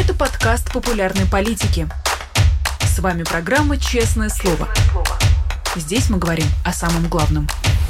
Это подкаст популярной политики. С вами программа «Честное слово». Здесь мы говорим о самом главном.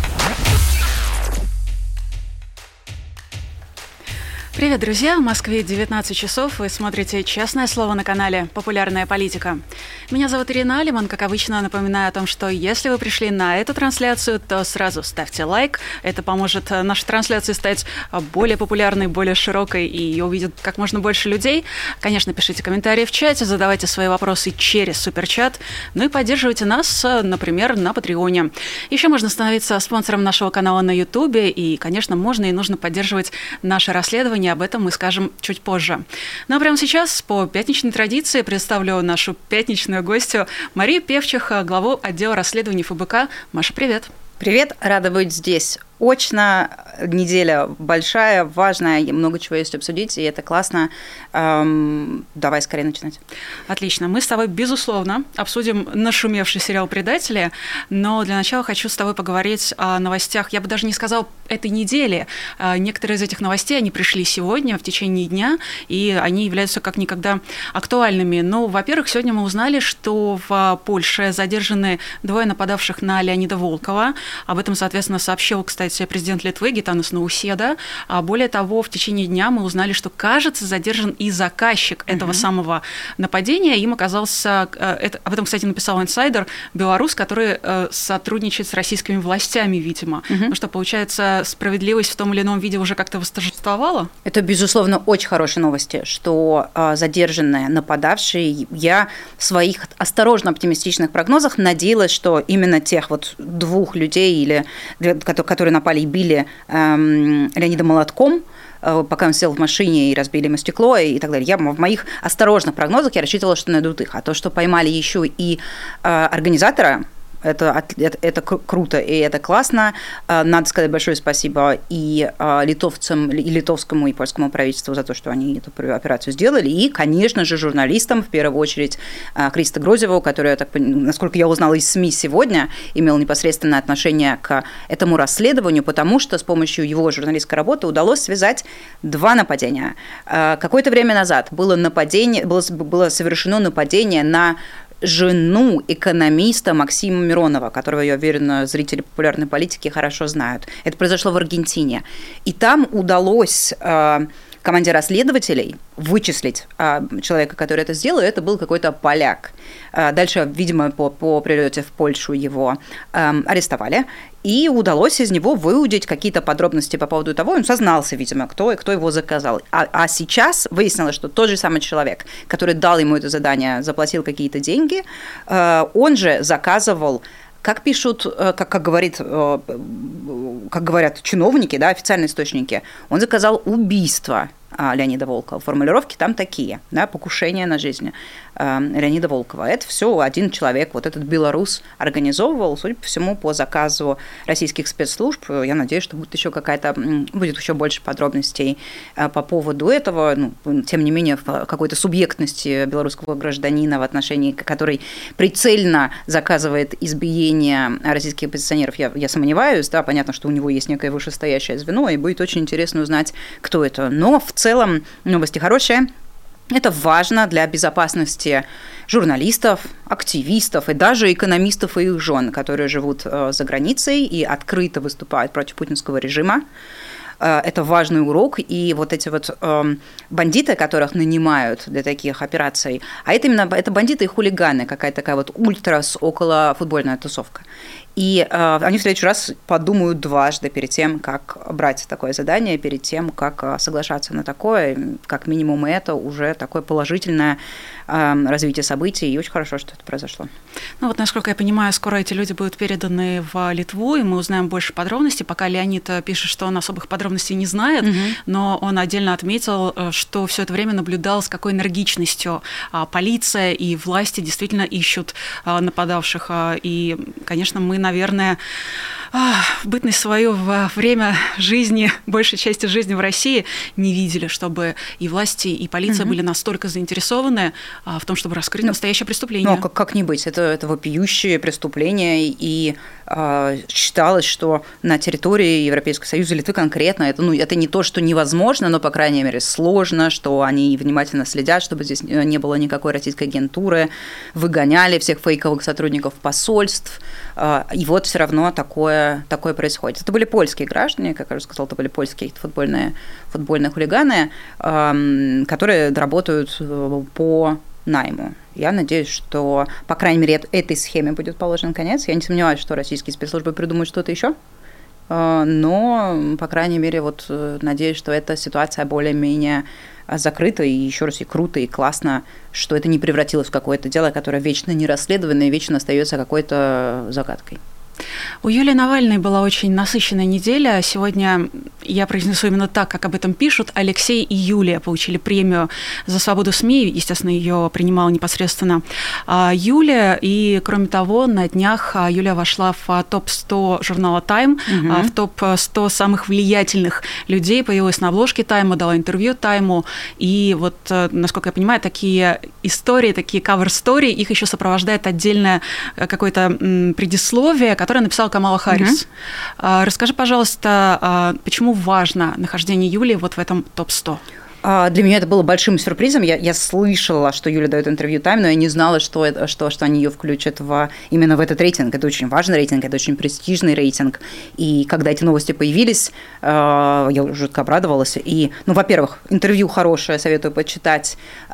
Привет, друзья! В Москве 19 часов. Вы смотрите «Честное слово» на канале «Популярная политика». Меня зовут Ирина Алиман. Как обычно, напоминаю о том, что если вы пришли на эту трансляцию, то сразу ставьте лайк. Это поможет нашей трансляции стать более популярной, более широкой, и ее увидят как можно больше людей. Конечно, пишите комментарии в чате, задавайте свои вопросы через суперчат, ну и поддерживайте нас, например, на Патреоне. Еще можно становиться спонсором нашего канала на Ютубе, и, конечно, можно и нужно поддерживать наше расследование. Об этом мы скажем чуть позже. Ну а прямо сейчас, по пятничной традиции, представлю нашу пятничную гостью Марию Певчих, главу отдела расследований ФБК. Маша, привет. Привет, рада быть здесь. Очно, неделя большая, важная, много чего есть обсудить, и это классно. Давай скорее начинать. Отлично. Мы с тобой, безусловно, обсудим нашумевший сериал «Предатели», но для начала хочу с тобой поговорить о новостях, я бы даже не сказала этой недели. Некоторые из этих новостей, они пришли сегодня, в течение дня, и они являются как никогда актуальными. Ну, во-первых, сегодня мы узнали, что в Польше задержаны двое нападавших на Леонида Волкова. Об этом, соответственно, сообщил, кстати, президент Литвы Гитанас Науседа. Более того, в течение дня мы узнали, что, кажется, задержан и заказчик этого самого нападения. Им оказался, об этом, кстати, написал инсайдер, белорус, который сотрудничает с российскими властями, видимо. Ну что, получается, справедливость в том или ином виде уже как-то восторжествовала? Это, безусловно, очень хорошие новости, что задержанные нападавшие, я в своих осторожно оптимистичных прогнозах надеялась, что именно тех вот двух людей, или которые напали и били Леонида молотком, пока он сел в машине и разбили ему стекло и так далее. В моих осторожных прогнозах я рассчитывала, что найдут их. А то, что поймали еще и организатора, это круто, и это классно. Надо сказать большое спасибо и литовцам, и литовскому, и польскому правительству за то, что они эту операцию сделали. И, конечно же, журналистам, в первую очередь, Христо Грозеву, который, насколько я узнала из СМИ сегодня, имел непосредственное отношение к этому расследованию, потому что с помощью его журналистской работы удалось связать два нападения. Какое-то время назад было совершено нападение на жену экономиста Максима Миронова, которого, я уверена, зрители популярной политики хорошо знают. Это произошло в Аргентине. И там удалось команде расследователей вычислить человека, который это сделал, и это был какой-то поляк. Дальше, видимо, по прилете в Польшу его арестовали, и удалось из него выудить какие-то подробности по поводу того, он сознался, видимо, кто его заказал. А сейчас выяснилось, что тот же самый человек, который дал ему это задание, заплатил какие-то деньги, он же заказывал, как пишут, как говорят чиновники, да, официальные источники, он заказал убийство Леонида Волкова. Формулировки там такие, да, покушение на жизнь Леонида Волкова. Это все один человек, вот этот белорус, организовывал, судя по всему, по заказу российских спецслужб. Я надеюсь, что будет еще больше подробностей по поводу этого. Ну, тем не менее, в какой-то субъектности белорусского гражданина, в отношении который прицельно заказывает избиение российских оппозиционеров, я сомневаюсь. Да, понятно, что у него есть некое вышестоящее звено, и будет очень интересно узнать, кто это. Но в целом новости хорошие. Это важно для безопасности журналистов, активистов и даже экономистов и их жен, которые живут за границей и открыто выступают против путинского режима. Это важный урок, и вот эти вот бандиты, которых нанимают для таких операций, а это бандиты и хулиганы, какая-то такая вот ультрас около футбольная тусовка. И они в следующий раз подумают дважды перед тем, как брать такое задание, перед тем, как соглашаться на такое. Как минимум, это уже такое положительное развитие событий, и очень хорошо, что это произошло. Ну вот, насколько я понимаю, скоро эти люди будут переданы в Литву, и мы узнаем больше подробностей. Пока Леонид пишет, что он особых подробностей не знает, но он отдельно отметил, что все это время наблюдал, с какой энергичностью полиция и власти действительно ищут нападавших. И, конечно, мы наверное, в бытность свою во время жизни, большей части жизни в России не видели, чтобы и власти, и полиция были настолько заинтересованы в том, чтобы раскрыть настоящее преступление. Ну, как не быть? Это вопиющее преступление, и считалось, что на территории Европейского Союза, Литвы конкретно, это не то, что невозможно, но, по крайней мере, сложно, что они внимательно следят, чтобы здесь не было никакой российской агентуры, выгоняли всех фейковых сотрудников посольств, и вот все равно такое происходит. Это были польские граждане, как я уже сказала, это были польские футбольные хулиганы, которые работают по найму. Я надеюсь, что, по крайней мере, этой схеме будет положен конец. Я не сомневаюсь, что российские спецслужбы придумают что-то еще, но, по крайней мере, надеюсь, что эта ситуация более-менее закрыта, и еще раз, и круто, и классно, что это не превратилось в какое-то дело, которое вечно не расследовано и вечно остается какой-то загадкой. У Юлии Навальной была очень насыщенная неделя. Сегодня я произнесу именно так, как об этом пишут. Алексей и Юлия получили премию за свободу СМИ. Естественно, ее принимала непосредственно Юлия. И, кроме того, на днях Юлия вошла в топ-100 журнала Time, в топ-100 самых влиятельных людей. Появилась на обложке Time, дала интервью Time. И вот, насколько я понимаю, такие истории, такие кавер-стори, их еще сопровождает отдельное какое-то предисловие, которое написала Камала Харрис. Расскажи, пожалуйста, почему важно нахождение Юлии вот в этом топ-100? Для меня это было большим сюрпризом. Я слышала, что Юля дает интервью Time, но я не знала, что они ее включат именно в этот рейтинг. Это очень важный рейтинг, это очень престижный рейтинг. И когда эти новости появились, я жутко обрадовалась. И, во-первых, интервью хорошее, советую почитать.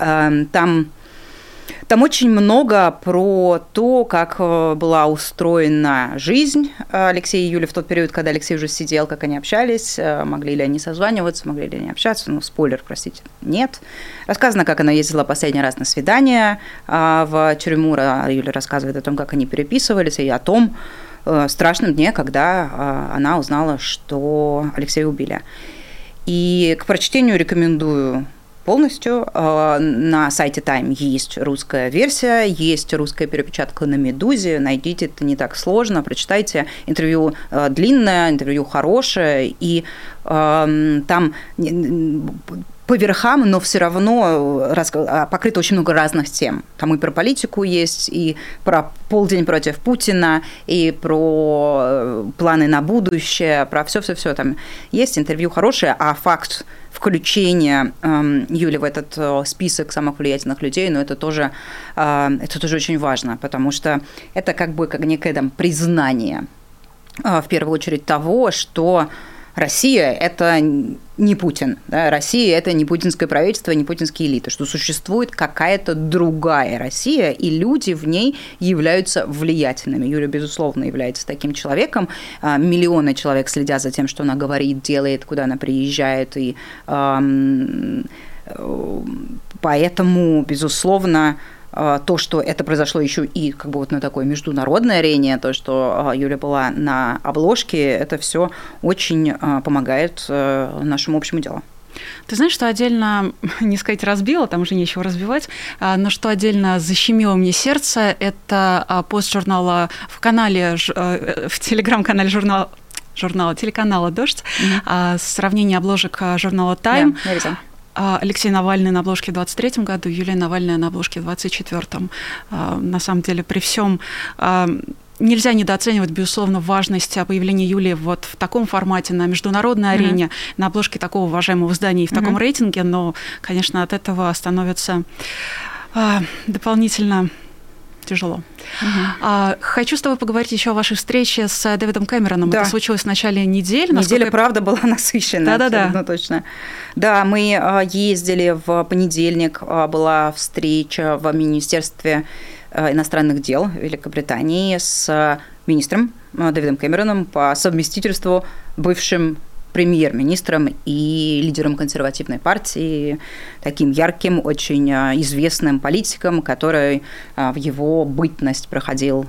Там очень много про то, как была устроена жизнь Алексея и Юли в тот период, когда Алексей уже сидел, как они общались, могли ли они созваниваться, могли ли они общаться, спойлер, простите, нет. Рассказано, как она ездила последний раз на свидание в тюрьму, Юля рассказывает о том, как они переписывались, и о том страшном дне, когда она узнала, что Алексея убили. И к прочтению рекомендую полностью. На сайте Time есть русская версия, есть русская перепечатка на «Медузе». Найдите, это не так сложно, прочитайте. Интервью длинное, интервью хорошее, и там по верхам, но все равно покрыто очень много разных тем. Там и про политику есть, и про полдень против Путина, и про планы на будущее, про все-все-все. Там есть интервью хорошее, а факт включение Юли в этот список самых влиятельных людей, но это тоже очень важно, потому что это как некое признание, в первую очередь, того, что Россия – это не Путин, да? Россия – это не путинское правительство, не путинские элиты, что существует какая-то другая Россия, и люди в ней являются влиятельными. Юля, безусловно, является таким человеком. Миллионы человек следят за тем, что она говорит, делает, куда она приезжает, и поэтому, безусловно, то, что это произошло еще и на такой международной арене, то, что Юля была на обложке, это все очень помогает нашему общему делу. Ты знаешь, что отдельно, не сказать разбило, там уже нечего разбивать, но что отдельно защемило мне сердце, это пост журнала в телеграм-канале телеканала «Дождь», сравнение обложек журнала Time. Да, Алексей Навальный на обложке в 23-м году, Юлия Навальная на обложке в 24-м. На самом деле, при всем нельзя недооценивать, безусловно, важность появления Юлии вот в таком формате на международной арене, на обложке такого уважаемого издания и в таком рейтинге, но, конечно, от этого становится дополнительно тяжело. Хочу с тобой поговорить еще о вашей встрече с Дэвидом Кэмероном. Да. Это случилось в начале недели. Неделя, правда, была насыщенная. Да. Точно. Да, мы ездили в понедельник, была встреча в Министерстве иностранных дел Великобритании с министром Дэвидом Кэмероном по совместительству бывшим премьер-министром и лидером консервативной партии, таким ярким, очень известным политиком, который в его бытность проходил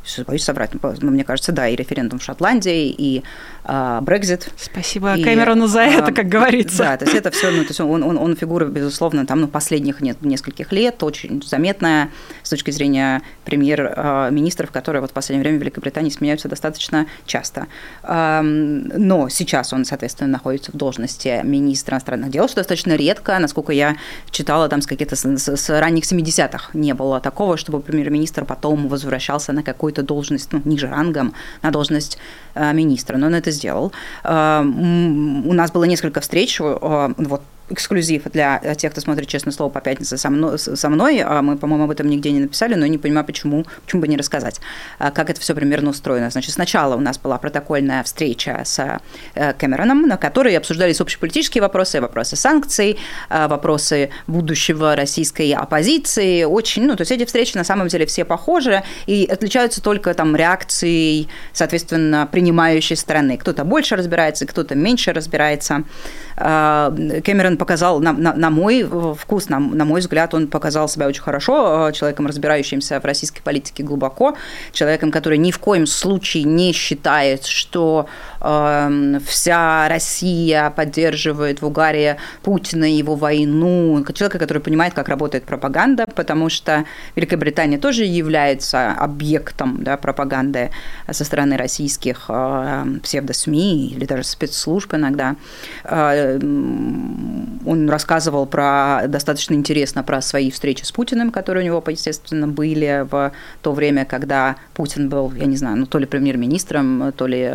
боюсь соврать, но мне кажется, да, и референдум в Шотландии, и Брексит. Спасибо Кэмерону за это, как говорится. Да, то есть это все, то есть он фигура, безусловно, там, последних нескольких лет, очень заметная с точки зрения премьер-министров, которые в последнее время в Великобритании сменяются достаточно часто. Но сейчас он, соответственно, находится в должности министра иностранных дел, что достаточно редко, насколько я читала, там с ранних 70-х не было такого, чтобы премьер-министр потом возвращался на какую-то должность, ниже рангом, на должность министра, но он это сделал. У нас было несколько встреч, эксклюзив для тех, кто смотрит «Честное слово» по пятнице со мной. Мы, по-моему, об этом нигде не написали, но я не понимаю, почему бы не рассказать, как это все примерно устроено. Значит, сначала у нас была протокольная встреча с Кэмероном, на которой обсуждались общеполитические вопросы, вопросы санкций, вопросы будущего российской оппозиции. Очень, то есть эти встречи на самом деле все похожи и отличаются только там реакцией, соответственно, принимающей стороны. Кто-то больше разбирается, кто-то меньше разбирается. Кэмерон показал, на мой вкус, на мой взгляд, он показал себя очень хорошо, человеком, разбирающимся в российской политике глубоко, человеком, который ни в коем случае не считает, что вся Россия поддерживает в угаре Путина и его войну, человека, который понимает, как работает пропаганда, потому что Великобритания тоже является объектом, да, пропаганды со стороны российских псевдо-СМИ или даже спецслужб иногда. Он рассказывал достаточно интересно про свои встречи с Путиным, которые у него, естественно, были в то время, когда Путин был, я не знаю, то ли премьер-министром, то ли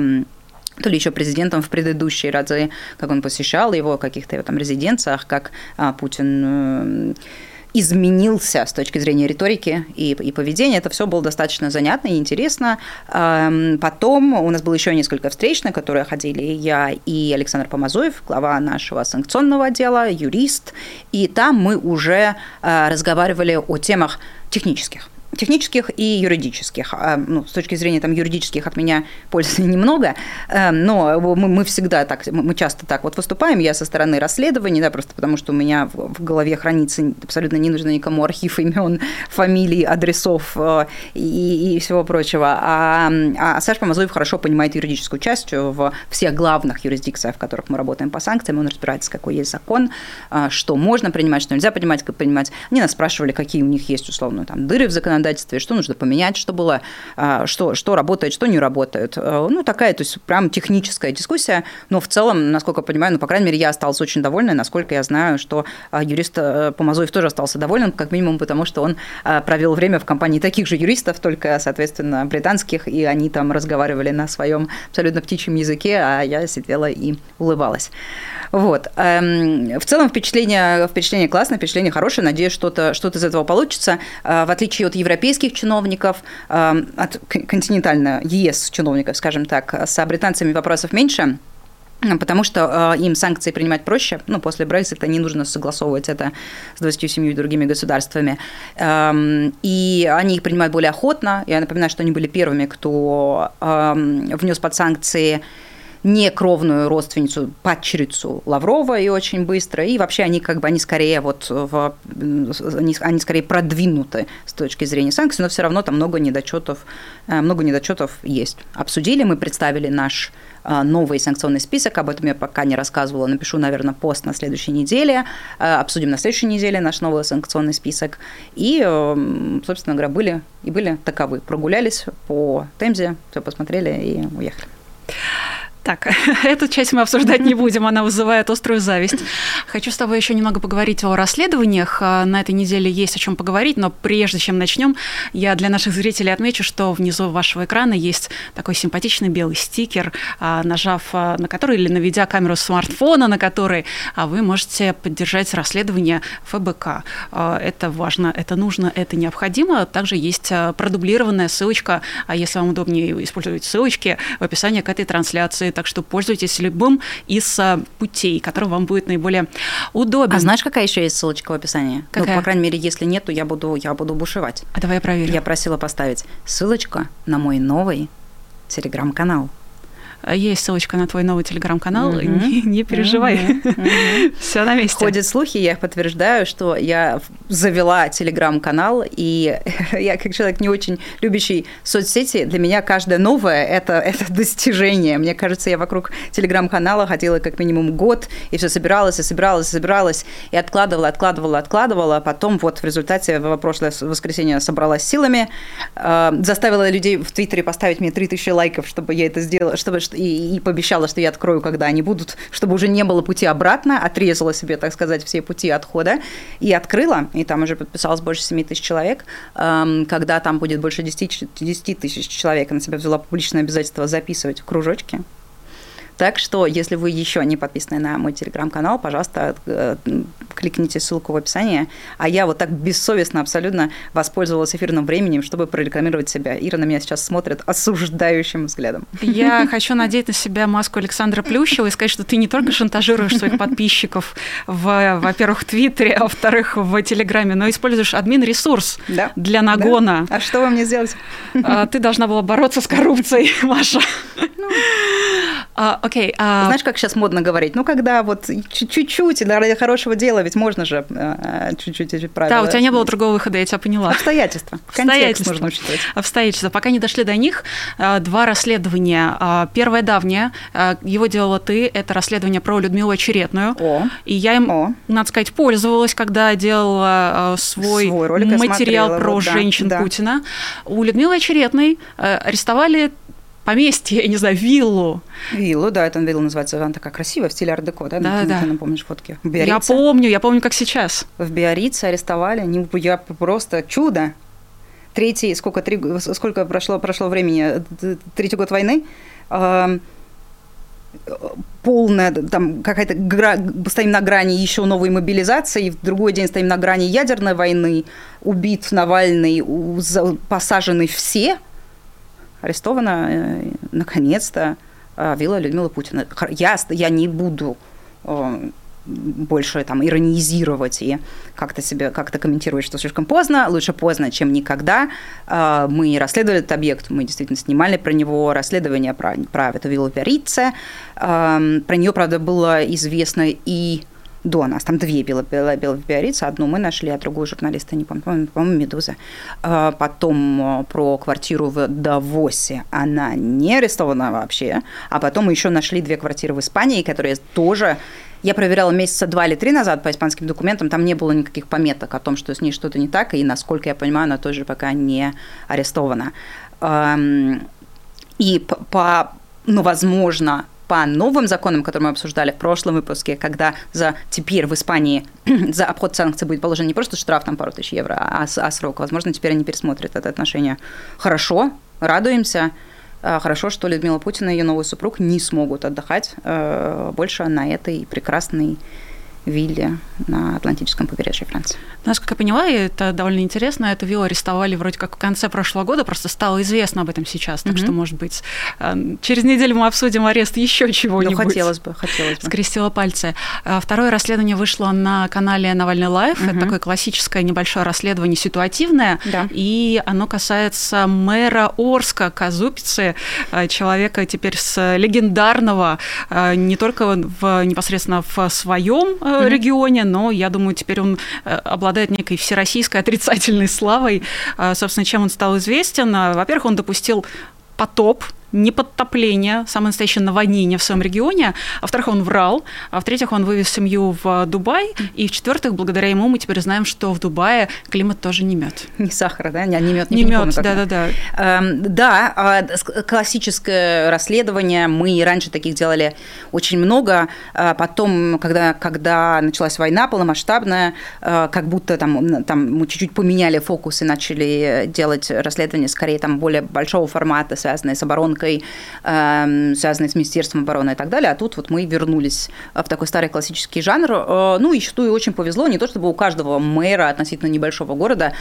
еще президентом в предыдущие разы, как он посещал его в каких-то там резиденциях, как Путин изменился с точки зрения риторики и поведения. Это все было достаточно занятно и интересно. Потом у нас было еще несколько встреч, на которые ходили я и Александр Помазуев, глава нашего санкционного отдела, юрист. И там мы уже разговаривали о темах технических и юридических. С точки зрения юридических от меня пользы немного, но мы всегда так, мы часто так выступаем, я со стороны расследований, да, просто потому что у меня в голове хранится абсолютно не нужно никому архив имен, фамилий, адресов и всего прочего. А Саша Помазуев хорошо понимает юридическую часть в всех главных юрисдикциях, в которых мы работаем по санкциям, он разбирается, какой есть закон, что можно принимать, что нельзя принимать. Они нас спрашивали, какие у них есть, условно, дыры в законодательстве, что нужно поменять, что было, что работает, что не работает. Такая, то есть прям техническая дискуссия, но в целом, насколько я понимаю, по крайней мере, я осталась очень довольна, насколько я знаю, что юрист Помазуев тоже остался доволен, как минимум потому, что он провел время в компании таких же юристов, только, соответственно, британских, и они там разговаривали на своем абсолютно птичьем языке, а я сидела и улыбалась. В целом впечатление классное, впечатление хорошее, надеюсь, что-то из этого получится. В отличие от европейских чиновников, от континентально ЕС чиновников, скажем так, с британцами вопросов меньше, потому что им санкции принимать проще. После Брексита не нужно согласовывать это с 27 другими государствами. И они их принимают более охотно. Я напоминаю, что они были первыми, кто внес под санкции некровную родственницу, падчерицу Лаврова, и очень быстро, и вообще они скорее они скорее продвинуты с точки зрения санкций, но все равно там много недочетов есть. Обсудили, мы представили наш новый санкционный список, об этом я пока не рассказывала, напишу, наверное, пост на следующей неделе, обсудим на следующей неделе наш новый санкционный список, и, собственно говоря, были таковы. Прогулялись по Темзе, все посмотрели и уехали. Так, эту часть мы обсуждать не будем, она вызывает острую зависть. Хочу с тобой еще немного поговорить о расследованиях. На этой неделе есть о чем поговорить, но прежде чем начнем, я для наших зрителей отмечу, что внизу вашего экрана есть такой симпатичный белый стикер, нажав на который или наведя камеру смартфона, на который вы можете поддержать расследование ФБК. Это важно, это нужно, это необходимо. Также есть продублированная ссылочка, если вам удобнее использовать ссылочки, в описании к этой трансляции. Так что пользуйтесь любым из путей, который вам будет наиболее удобен. А знаешь, какая еще есть ссылочка в описании? Какая? По крайней мере, если нет, то я буду бушевать. А давай я проверю. Я просила поставить ссылочка на мой новый телеграм-канал. Есть ссылочка на твой новый телеграм-канал, не переживай, все на месте. Ходят слухи, я их подтверждаю, что я завела телеграм-канал, и я как человек не очень любящий соцсети, для меня каждое новое – это достижение. Мне кажется, я вокруг телеграм-канала ходила как минимум год, и все собиралась, и откладывала, а потом вот в результате в прошлое воскресенье собралась силами, заставила людей в Твиттере поставить мне 3000 лайков, чтобы я это сделала, и пообещала, что я открою, когда они будут, чтобы уже не было пути обратно, отрезала себе, так сказать, все пути отхода, и открыла, и там уже подписалось больше 7000 человек. Когда там будет больше 10 тысяч человек, она себя взяла публичное обязательство записывать в кружочки. Так что, если вы еще не подписаны на мой телеграм-канал, пожалуйста, кликните ссылку в описании. А я вот так бессовестно абсолютно воспользовалась эфирным временем, чтобы прорекламировать себя. Ира на меня сейчас смотрит осуждающим взглядом. Я хочу надеть на себя маску Александра Плющева и сказать, что ты не только шантажируешь своих подписчиков во-первых, в Твиттере, а во-вторых, в Телеграме, но используешь админ-ресурс для нагона. Да? А что вам мне сделать? Ты должна была бороться с коррупцией, Маша. Окей. Знаешь, как сейчас модно говорить? Ну, когда вот чуть-чуть, ради хорошего дела, ведь можно же чуть-чуть эти правила. Да, у тебя не было другого выхода, я тебя поняла. Обстоятельства. Контекст нужно учитывать. Обстоятельства. Пока не дошли до них, 2 расследования. Первое давнее, его делала ты, это расследование про Людмилу Очеретную. И я им, надо сказать, пользовалась, когда делала свой материал про женщин Путина. У Людмилы Очеретной арестовали поместье, я не знаю, виллу. Виллу, да, это вилла называется, она такая красивая, в стиле ар-деко, да? Да. Ты напомнишь фотки? Я помню, как сейчас. В Биаррице арестовали, я просто чудо. Сколько прошло времени? 3-й год войны? Полная, там какая-то стоим на грани еще новой мобилизации, в другой день стоим на грани ядерной войны, убит Навальный, посажены все. Арестована, наконец-то, вилла Людмилы Путина. Я не буду больше там иронизировать и как-то комментировать, что слишком поздно. Лучше поздно, чем никогда. Мы расследовали этот объект, мы действительно снимали про него расследование про эту виллу в Биаррице. Про нее, правда, было известно и до нас. Там 2 виллы в Биаррице, одну мы нашли, а другую журналисты, не помню, по-моему, «Медуза». Потом про квартиру в Давосе, она не арестована вообще, а потом мы еще нашли 2 квартиры в Испании, которые тоже... Я проверяла месяца 2 или 3 назад по испанским документам, там не было никаких пометок о том, что с ней что-то не так, и, насколько я понимаю, она тоже пока не арестована. И возможно, по новым законам, которые мы обсуждали в прошлом выпуске, когда теперь в Испании за обход санкций будет положен не просто штраф, там пару тысяч евро, а срок, возможно, теперь они пересмотрят это отношение. Хорошо, радуемся. Хорошо, что Людмила Путина и ее новый супруг не смогут отдыхать больше на этой прекрасной вилле на Атлантическом побережье Франции. Насколько я поняла, и это довольно интересно, эту виллу арестовали вроде как в конце прошлого года, просто стало известно об этом сейчас, так что, может быть, через неделю мы обсудим арест еще чего-нибудь. Хотелось бы. Скрестила пальцы. Второе расследование вышло на канале Навальный Лайв. Это такое классическое небольшое расследование, ситуативное, и оно касается мэра Орска, Казупицы, человека теперь с легендарного, не только непосредственно в своем регионе, но, я думаю, теперь он обладает некой всероссийской отрицательной славой. Собственно, чем он стал известен? Во-первых, он допустил потоп, не подтопление, самое настоящее наводнение в своем регионе. А во-вторых, он врал. А в-третьих, он вывез семью в Дубай. И в-четвертых, благодаря ему мы теперь знаем, что в Дубае климат тоже не мед. Не сахар, да? Не мед, не мед, да. Да, классическое расследование. Мы раньше таких делали очень много. Потом, когда началась война полномасштабная, как будто там мы чуть-чуть поменяли фокус и начали делать расследования скорее там более большого формата, связанные с оборонкой, связанные с Министерством обороны и так далее, а тут вот мы вернулись в такой старый классический жанр. Ну, и что и очень повезло, не то чтобы у каждого мэра относительно небольшого города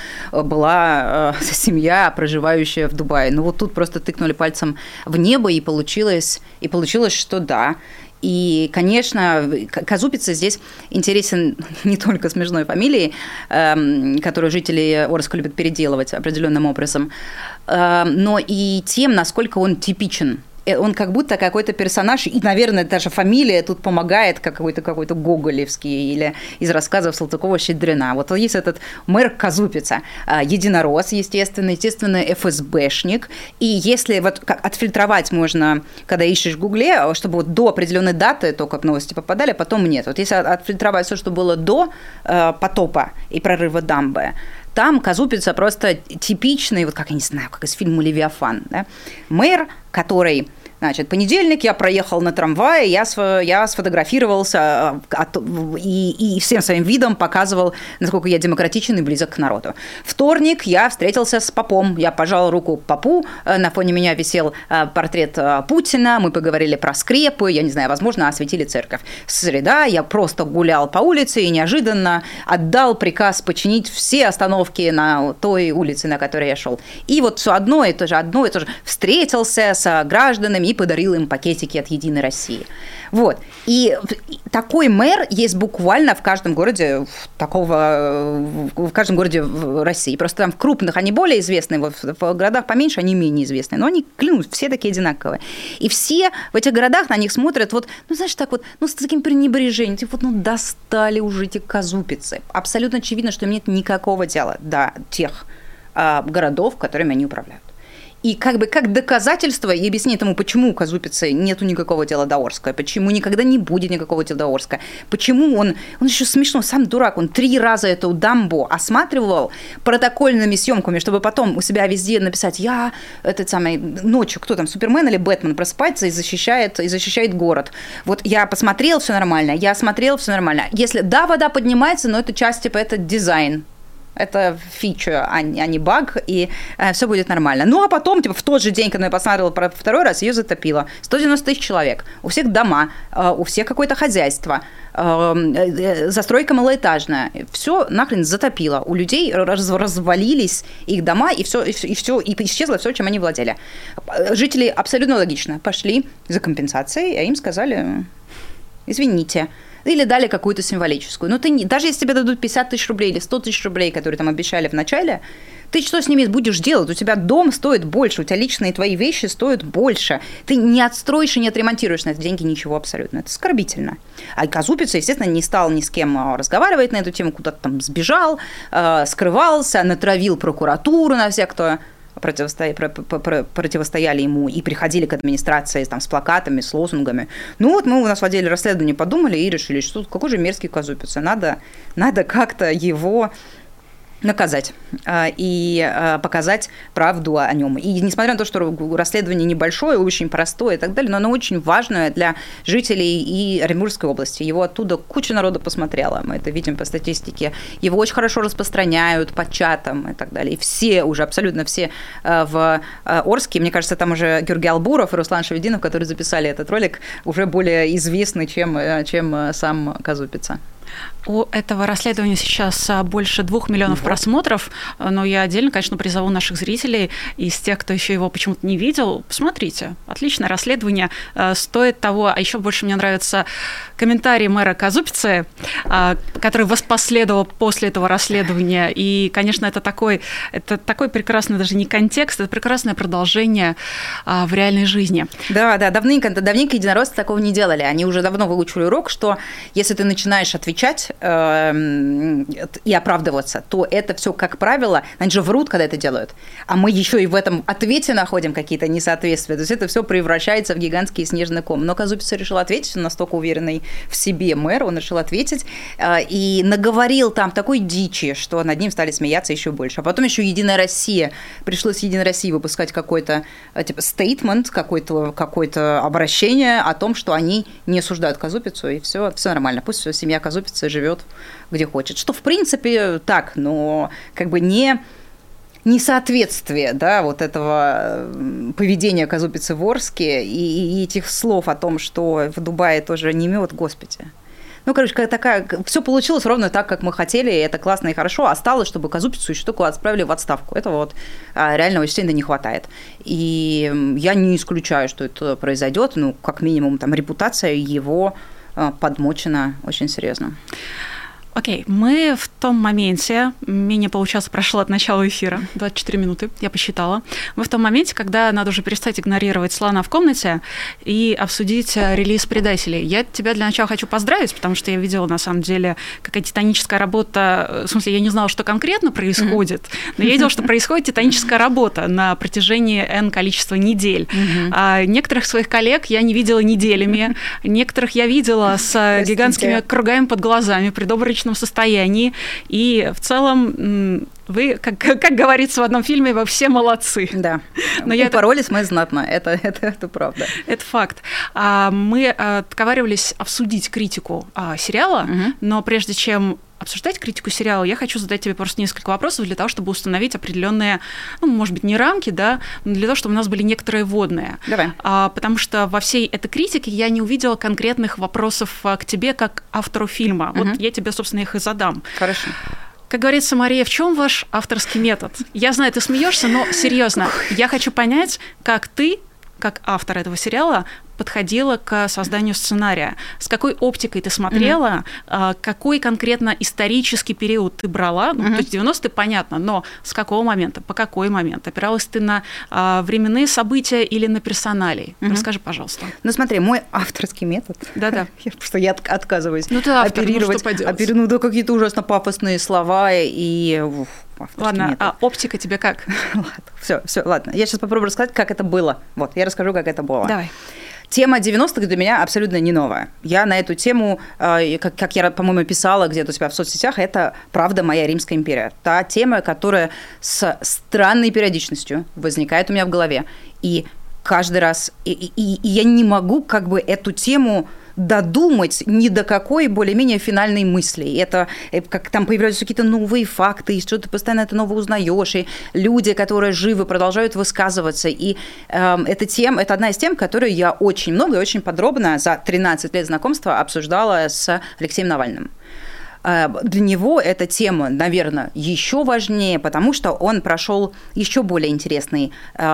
была семья, проживающая в Дубае. Ну, вот тут просто тыкнули пальцем в небо, и получилось, что да. И, конечно, Казупица здесь интересен не только смешной фамилией, которую жители Орска любят переделывать определенным образом, но и тем, насколько он типичен. он как будто какой-то персонаж, и, наверное, даже фамилия тут помогает, как какой-то гоголевский или из рассказов Салтыкова-Щедрина. Вот есть этот мэр Казупица, единорос, естественно, ФСБшник. И если вот как отфильтровать можно, когда ищешь в Гугле, чтобы вот до определенной даты только новости попадали, а потом нет. Вот если отфильтровать все, что было до потопа и прорыва дамбы, там Казупица просто типичный, вот как, я не знаю, как из фильма «Левиафан», да? Мэр, который... Значит, понедельник я проехал на трамвае, я сфотографировался и всем своим видом показывал, насколько я демократичен и близок к народу. Вторник я встретился с попом, я пожал руку попу, на фоне меня висел портрет Путина, мы поговорили про скрепы, я не знаю, возможно, осветили церковь. Среда я просто гулял по улице и неожиданно отдал приказ починить все остановки на той улице, на которой я шел. И вот все одно и то же, встретился с гражданами и подарил им пакетики от «Единой России». Вот. И такой мэр есть буквально в каждом городе в России. Просто там в крупных они более известны, в городах поменьше они менее известны. Но они, клянусь, все такие одинаковые. И все в этих городах на них смотрят знаешь, так вот, с таким пренебрежением, достали уже эти казупицы. Абсолютно очевидно, что им нет никакого дела до тех городов, которыми они управляют. И как доказательство, и объяснение тому, почему у Казупицы нету никакого дела до Орска, почему никогда не будет никакого дела до Орска, почему он еще смешно, сам дурак, он 3 раза эту дамбу осматривал протокольными съемками, чтобы потом у себя везде написать: я ночью, кто там, Супермен или Бэтмен просыпается и защищает город. Вот я посмотрел, все нормально, я осмотрел, все нормально. Если вода поднимается, но это часть, это дизайн. Это фича, а не баг, и все будет нормально. Ну, а потом, в тот же день, когда я посмотрела второй раз, ее затопило. 190 тысяч человек. У всех дома, у всех какое-то хозяйство, застройка малоэтажная. Все нахрен затопило. У людей развалились их дома, и исчезло все, чем они владели. Жители абсолютно логично пошли за компенсацией, а им сказали: извините. Или дали какую-то символическую. Но даже если тебе дадут 50 тысяч рублей или 100 тысяч рублей, которые там обещали в начале, ты что с ними будешь делать? У тебя дом стоит больше, у тебя личные твои вещи стоят больше. Ты не отстроишь и не отремонтируешь на эти деньги ничего абсолютно. Это оскорбительно. А Казупица, естественно, не стал ни с кем разговаривать на эту тему, куда-то там сбежал, скрывался, натравил прокуратуру на всех, кто противостояли ему и приходили к администрации с плакатами, с лозунгами. Мы у нас в отделе расследования подумали и решили, что какой же мерзкий Казупица. Надо как-то его наказать и показать правду о нем. И несмотря на то, что расследование небольшое, очень простое и так далее, но оно очень важное для жителей и Оренбургской области. Его оттуда куча народу посмотрела, мы это видим по статистике. Его очень хорошо распространяют по чатам и так далее. И все уже, абсолютно все в Орске, мне кажется, там уже Георгий Албуров и Руслан Шевединов, которые записали этот ролик, уже более известны, чем сам Казупица. У этого расследования сейчас больше 2 миллионов просмотров, но я отдельно, конечно, призову наших зрителей из тех, кто еще его почему-то не видел, посмотрите. Отличное расследование, стоит того. А еще больше мне нравится комментарий мэра Казупицы, который воспоследовал после этого расследования. И, конечно, это такой прекрасный даже не контекст, это прекрасное продолжение в реальной жизни. Да, давненько единороссы такого не делали. Они уже давно выучили урок, что если ты начинаешь отвечать и оправдываться, то это все, как правило, они же врут, когда это делают. А мы еще и в этом ответе находим какие-то несоответствия. То есть это все превращается в гигантский снежный ком. Но Казупица решил ответить, он настолько уверенный в себе мэр, он решил ответить и наговорил там такой дичи, что над ним стали смеяться еще больше. А потом еще Единая Россия. Пришлось Единой России выпускать какой-то стейтмент, какое-то обращение о том, что они не осуждают Казупицу, и все нормально. Пусть семья Казупицы живет где хочет. Что, в принципе, так, но не несоответствие, вот этого поведения Казупицы в Орске и этих слов о том, что в Дубае тоже не мед, господи. Все получилось ровно так, как мы хотели, и это классно и хорошо. Осталось, чтобы Казупицу еще только отправили в отставку. Этого реально очень сильно не хватает. И я не исключаю, что это произойдет. Как минимум, репутация его подмочена очень серьезно. Окей, мы в том моменте, менее получаса прошло от начала эфира, 24 минуты, я посчитала. Мы в том моменте, когда надо уже перестать игнорировать слона в комнате и обсудить релиз «Предателей». Я тебя для начала хочу поздравить, потому что я видела, на самом деле, какая титаническая работа. В смысле, я не знала, что конкретно происходит, но я видела, что происходит титаническая работа на протяжении N количества недель. А некоторых своих коллег я не видела неделями, некоторых я видела с гигантскими кругами под глазами при доброчном состоянии. И в целом вы, как говорится в одном фильме, вы все молодцы. Да. Но упоролись мы знатно, это правда. Это факт. Мы договаривались обсудить критику сериала, но прежде чем обсуждать критику сериала, я хочу задать тебе просто несколько вопросов для того, чтобы установить определенные, ну, может быть, не рамки, да, но для того, чтобы у нас были некоторые вводные. Давай. Потому что во всей этой критике я не увидела конкретных вопросов к тебе как автору фильма. Вот я тебе, собственно, их и задам. Хорошо. Как говорится, Мария, в чем ваш авторский метод? Я знаю, ты смеешься, но серьезно, я хочу понять, как ты, как автор этого сериала, подходила к созданию сценария. С какой оптикой ты смотрела, какой конкретно исторический период ты брала? Ну, то есть 90-е, понятно, но с какого момента, по какой момент? Опиралась ты на временные события или на персоналии? Расскажи, пожалуйста. Ну, смотри, мой авторский метод. Да-да. Я отказываюсь оперировать. Да, какие-то ужасно пафосные слова и... Ладно, а оптика тебе как? Все, ладно. Я сейчас попробую рассказать, как это было. Вот, я расскажу, как это было. Давай. Тема 90-х для меня абсолютно не новая. Я на эту тему, как я, по-моему, писала где-то у себя в соцсетях, это «Правда, моя Римская империя». Та тема, которая с странной периодичностью возникает у меня в голове. И каждый раз... И я не могу как бы эту тему додумать ни до какой более-менее финальной мысли. Это как там появляются какие-то новые факты, и что ты постоянно это новое узнаешь, и люди, которые живы, продолжают высказываться. И это одна из тем, которую я очень много и очень подробно за 13 лет знакомства обсуждала с Алексеем Навальным. Для него эта тема, наверное, еще важнее, потому что он прошел еще более интересный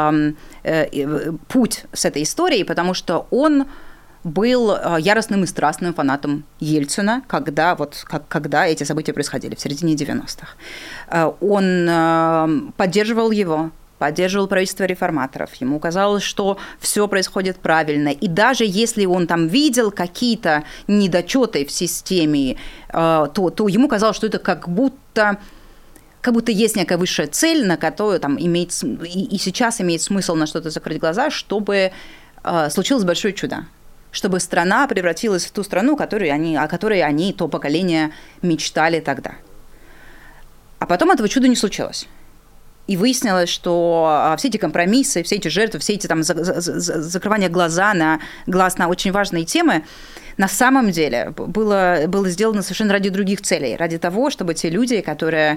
путь с этой историей, потому что он был яростным и страстным фанатом Ельцина, когда эти события происходили в середине 90-х. Он поддерживал его, поддерживал правительство реформаторов. Ему казалось, что все происходит правильно. И даже если он там видел какие-то недочеты в системе, то ему казалось, что это как будто есть некая высшая цель, на которую там и сейчас имеет смысл на что-то закрыть глаза, чтобы случилось большое чудо. Чтобы страна превратилась в ту страну, о которой они, то поколение, мечтали тогда. А потом этого чуда не случилось. И выяснилось, что все эти компромиссы, все эти жертвы, все эти там закрывания глаз на очень важные темы, на самом деле было сделано совершенно ради других целей. Ради того, чтобы те люди, которые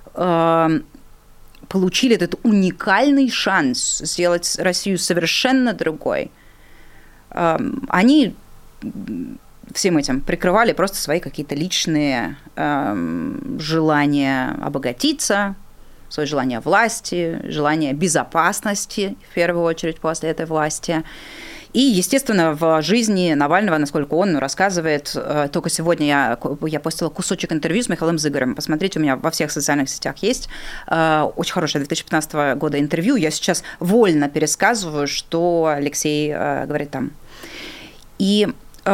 получили этот уникальный шанс сделать Россию совершенно другой, они всем этим прикрывали просто свои какие-то личные желания обогатиться, свое желание власти, желание безопасности, в первую очередь, после этой власти. И, естественно, в жизни Навального, насколько он рассказывает, только сегодня я постила кусочек интервью с Михаилом Зыгорем. Посмотрите, у меня во всех социальных сетях есть очень хорошее 2015 года интервью. Я сейчас вольно пересказываю, что Алексей говорит там. И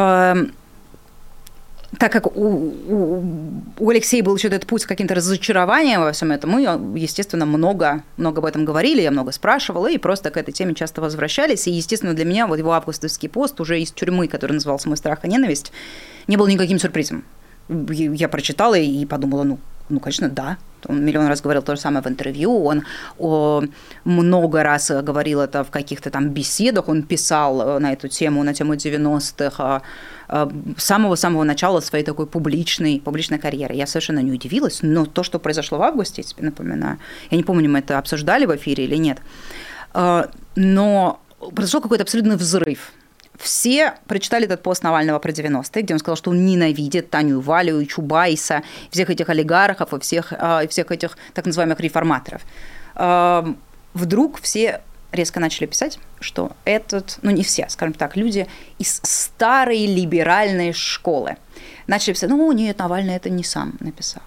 так как у Алексея был еще этот путь с каким-то разочарованием во всем этом, мы, естественно, много об этом говорили, я много спрашивала, и просто к этой теме часто возвращались. И, естественно, для меня вот его августовский пост уже из тюрьмы, который назывался «Мой страх и ненависть», не был никаким сюрпризом. Я прочитала и подумала, конечно, да. Он миллион раз говорил то же самое в интервью, он много раз говорил это в каких-то там беседах, он писал на эту тему, на тему 90-х, с самого начала своей такой публичной карьеры. Я совершенно не удивилась, но то, что произошло в августе, я тебе напоминаю, я не помню, мы это обсуждали в эфире или нет, но произошел какой-то абсолютный взрыв. Все прочитали этот пост Навального про 90-е, где он сказал, что он ненавидит Таню Валю и Чубайса, всех этих олигархов и всех этих так называемых реформаторов. Вдруг все резко начали писать, что не все, скажем так, люди из старой либеральной школы начали писать, нет, Навальный это не сам написал.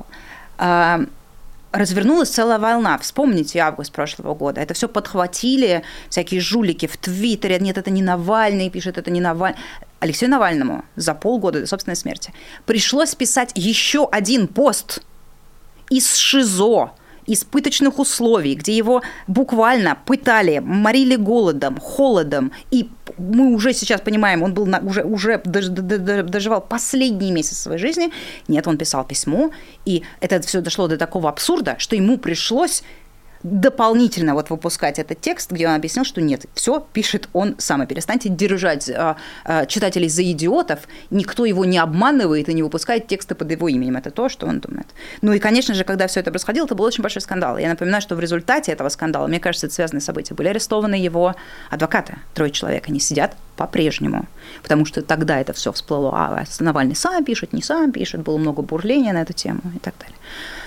Развернулась целая волна. Вспомните август прошлого года. Это все подхватили всякие жулики в Твиттере. Нет, это не Навальный, пишет, это не Навальный. Алексею Навальному за полгода до собственной смерти пришлось писать еще один пост из ШИЗО, из пыточных условий, где его буквально пытали, морили голодом, холодом, и мы уже сейчас понимаем, он был уже доживал последние месяцы своей жизни. Нет, он писал письмо, и это все дошло до такого абсурда, что ему пришлось дополнительно выпускать этот текст, где он объяснил, что нет, все пишет он сам, и перестаньте держать читателей за идиотов, никто его не обманывает и не выпускает тексты под его именем, это то, что он думает. И, конечно же, когда все это происходило, это был очень большой скандал. Я напоминаю, что в результате этого скандала, мне кажется, это связанные события, были арестованы его адвокаты, 3 человек, они сидят по-прежнему, потому что тогда это все всплыло, Навальный сам пишет, не сам пишет, было много бурления на эту тему и так далее.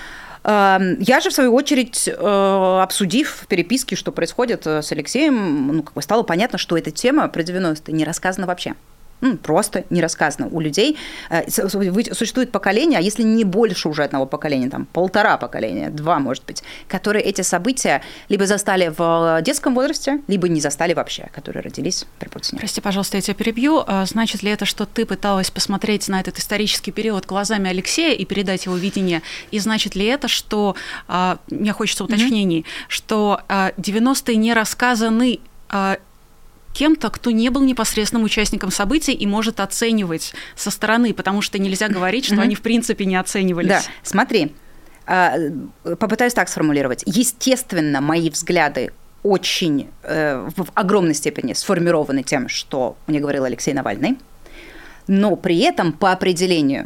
Я же, в свою очередь, обсудив переписки, что происходит с Алексеем, стало понятно, что эта тема про 90-е не рассказана вообще. Просто не рассказано. У людей существует поколение, а если не больше уже одного поколения, 1,5 поколения, 2, может быть, которые эти события либо застали в детском возрасте, либо не застали вообще, которые родились при Путине. Прости, пожалуйста, я тебя перебью. Значит ли это, что ты пыталась посмотреть на этот исторический период глазами Алексея и передать его видение? И значит ли это, что, мне хочется уточнений, что 90-е не рассказаны кем-то, кто не был непосредственным участником событий и может оценивать со стороны, потому что нельзя говорить, что они в принципе не оценивались. Да, смотри, попытаюсь так сформулировать. Естественно, мои взгляды очень в огромной степени сформированы тем, что мне говорил Алексей Навальный, но при этом по определению,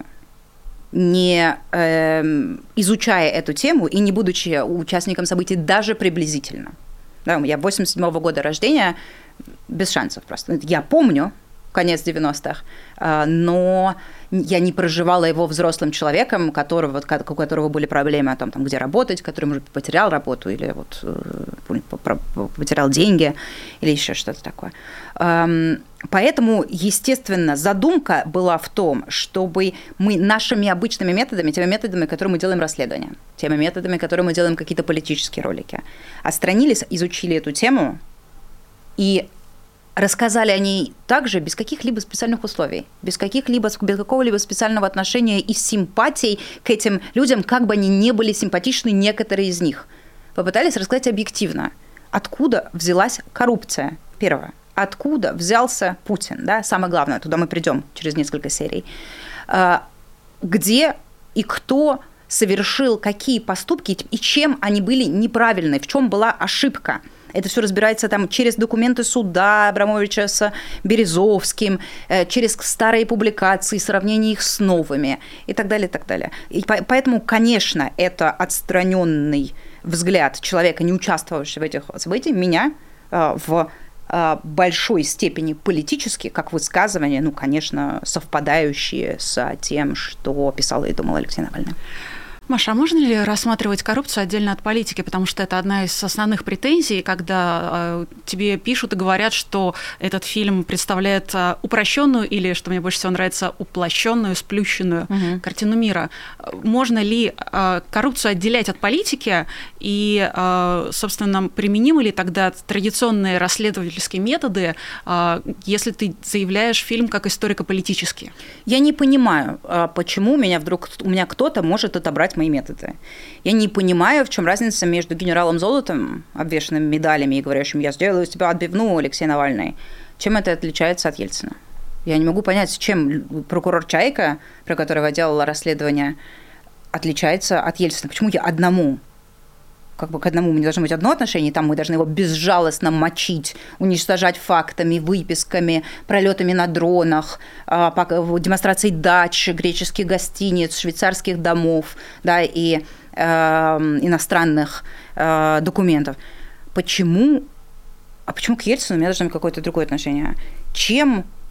не изучая эту тему и не будучи участником событий даже приблизительно. Да, я 87 года рождения, без шансов просто. Я помню конец 90-х, но я не проживала его взрослым человеком, у которого были проблемы о том, где работать, который, может быть, потерял работу или потерял деньги или еще что-то такое. Поэтому, естественно, задумка была в том, чтобы мы нашими обычными методами, теми методами, которые мы делаем расследования, теми методами, которые мы делаем какие-то политические ролики, отстранились, изучили эту тему и рассказали о ней также без каких-либо специальных условий, без какого-либо специального отношения и симпатий к этим людям, как бы они ни были симпатичны, некоторые из них. Попытались рассказать объективно, откуда взялась коррупция, первое. Откуда взялся Путин, да, самое главное, туда мы придем через несколько серий, где и кто совершил какие поступки и чем они были неправильны, в чем была ошибка. Это все разбирается через документы суда Абрамовича с Березовским, через старые публикации, сравнение их с новыми и так далее, и так далее. И поэтому, конечно, это отстраненный взгляд человека, не участвовавшего в этих событиях, меня в большой степени политически, как высказывания, конечно, совпадающие с тем, что писал и думал Алексей Навальный. Маша, а можно ли рассматривать коррупцию отдельно от политики? Потому что это одна из основных претензий, когда тебе пишут и говорят, что этот фильм представляет упрощенную или, что мне больше всего нравится, уплощенную, сплющенную картину мира. Можно ли коррупцию отделять от политики? И, собственно, применимы ли тогда традиционные расследовательские методы, если ты заявляешь фильм как историко-политический? Я не понимаю, почему у меня кто-то может отобрать мои методы. Я не понимаю, в чем разница между генералом Золотом, обвешанным медалями и говорящим: «Я сделаю из тебя отбивную, Алексей Навальный». Чем это отличается от Ельцина? Я не могу понять, чем прокурор Чайка, про которого я делала расследование, отличается от Ельцина. Почему я одному? К одному не должно быть одно отношение, там мы должны его безжалостно мочить, уничтожать фактами, выписками, пролетами на дронах, демонстрацией дач, греческих гостиниц, швейцарских домов, да, и иностранных документов. Почему к Ельцину у меня должно быть какое-то другое отношение? Чем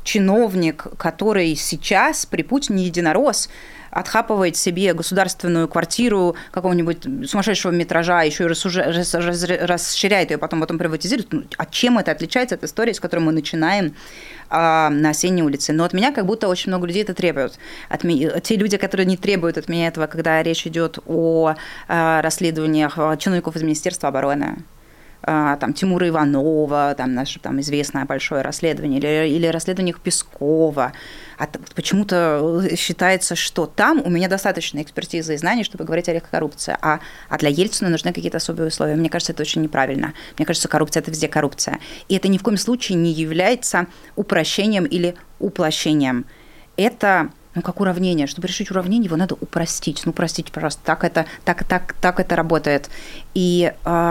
чиновник, который сейчас при Путине единорос, отхапывает себе государственную квартиру какого-нибудь сумасшедшего метража, еще и расширяет ее, потом приватизирует. А чем это отличается от истории, с которой мы начинаем на Осенней улице? Но от меня как будто очень много людей это требуют. Те люди, которые не требуют от меня этого, когда речь идет о расследованиях чиновников из Министерства обороны, там, Тимура Иванова, там, наше там, известное большое расследование, или расследованиях Пескова. Почему-то считается, что там у меня достаточно экспертизы и знаний, чтобы говорить о коррупции, а для Ельцина нужны какие-то особые условия. Мне кажется, это очень неправильно. Мне кажется, коррупция – это везде коррупция. И это ни в коем случае не является упрощением или уплощением. Это как уравнение. Чтобы решить уравнение, его надо упростить. Простите, пожалуйста, так это работает. И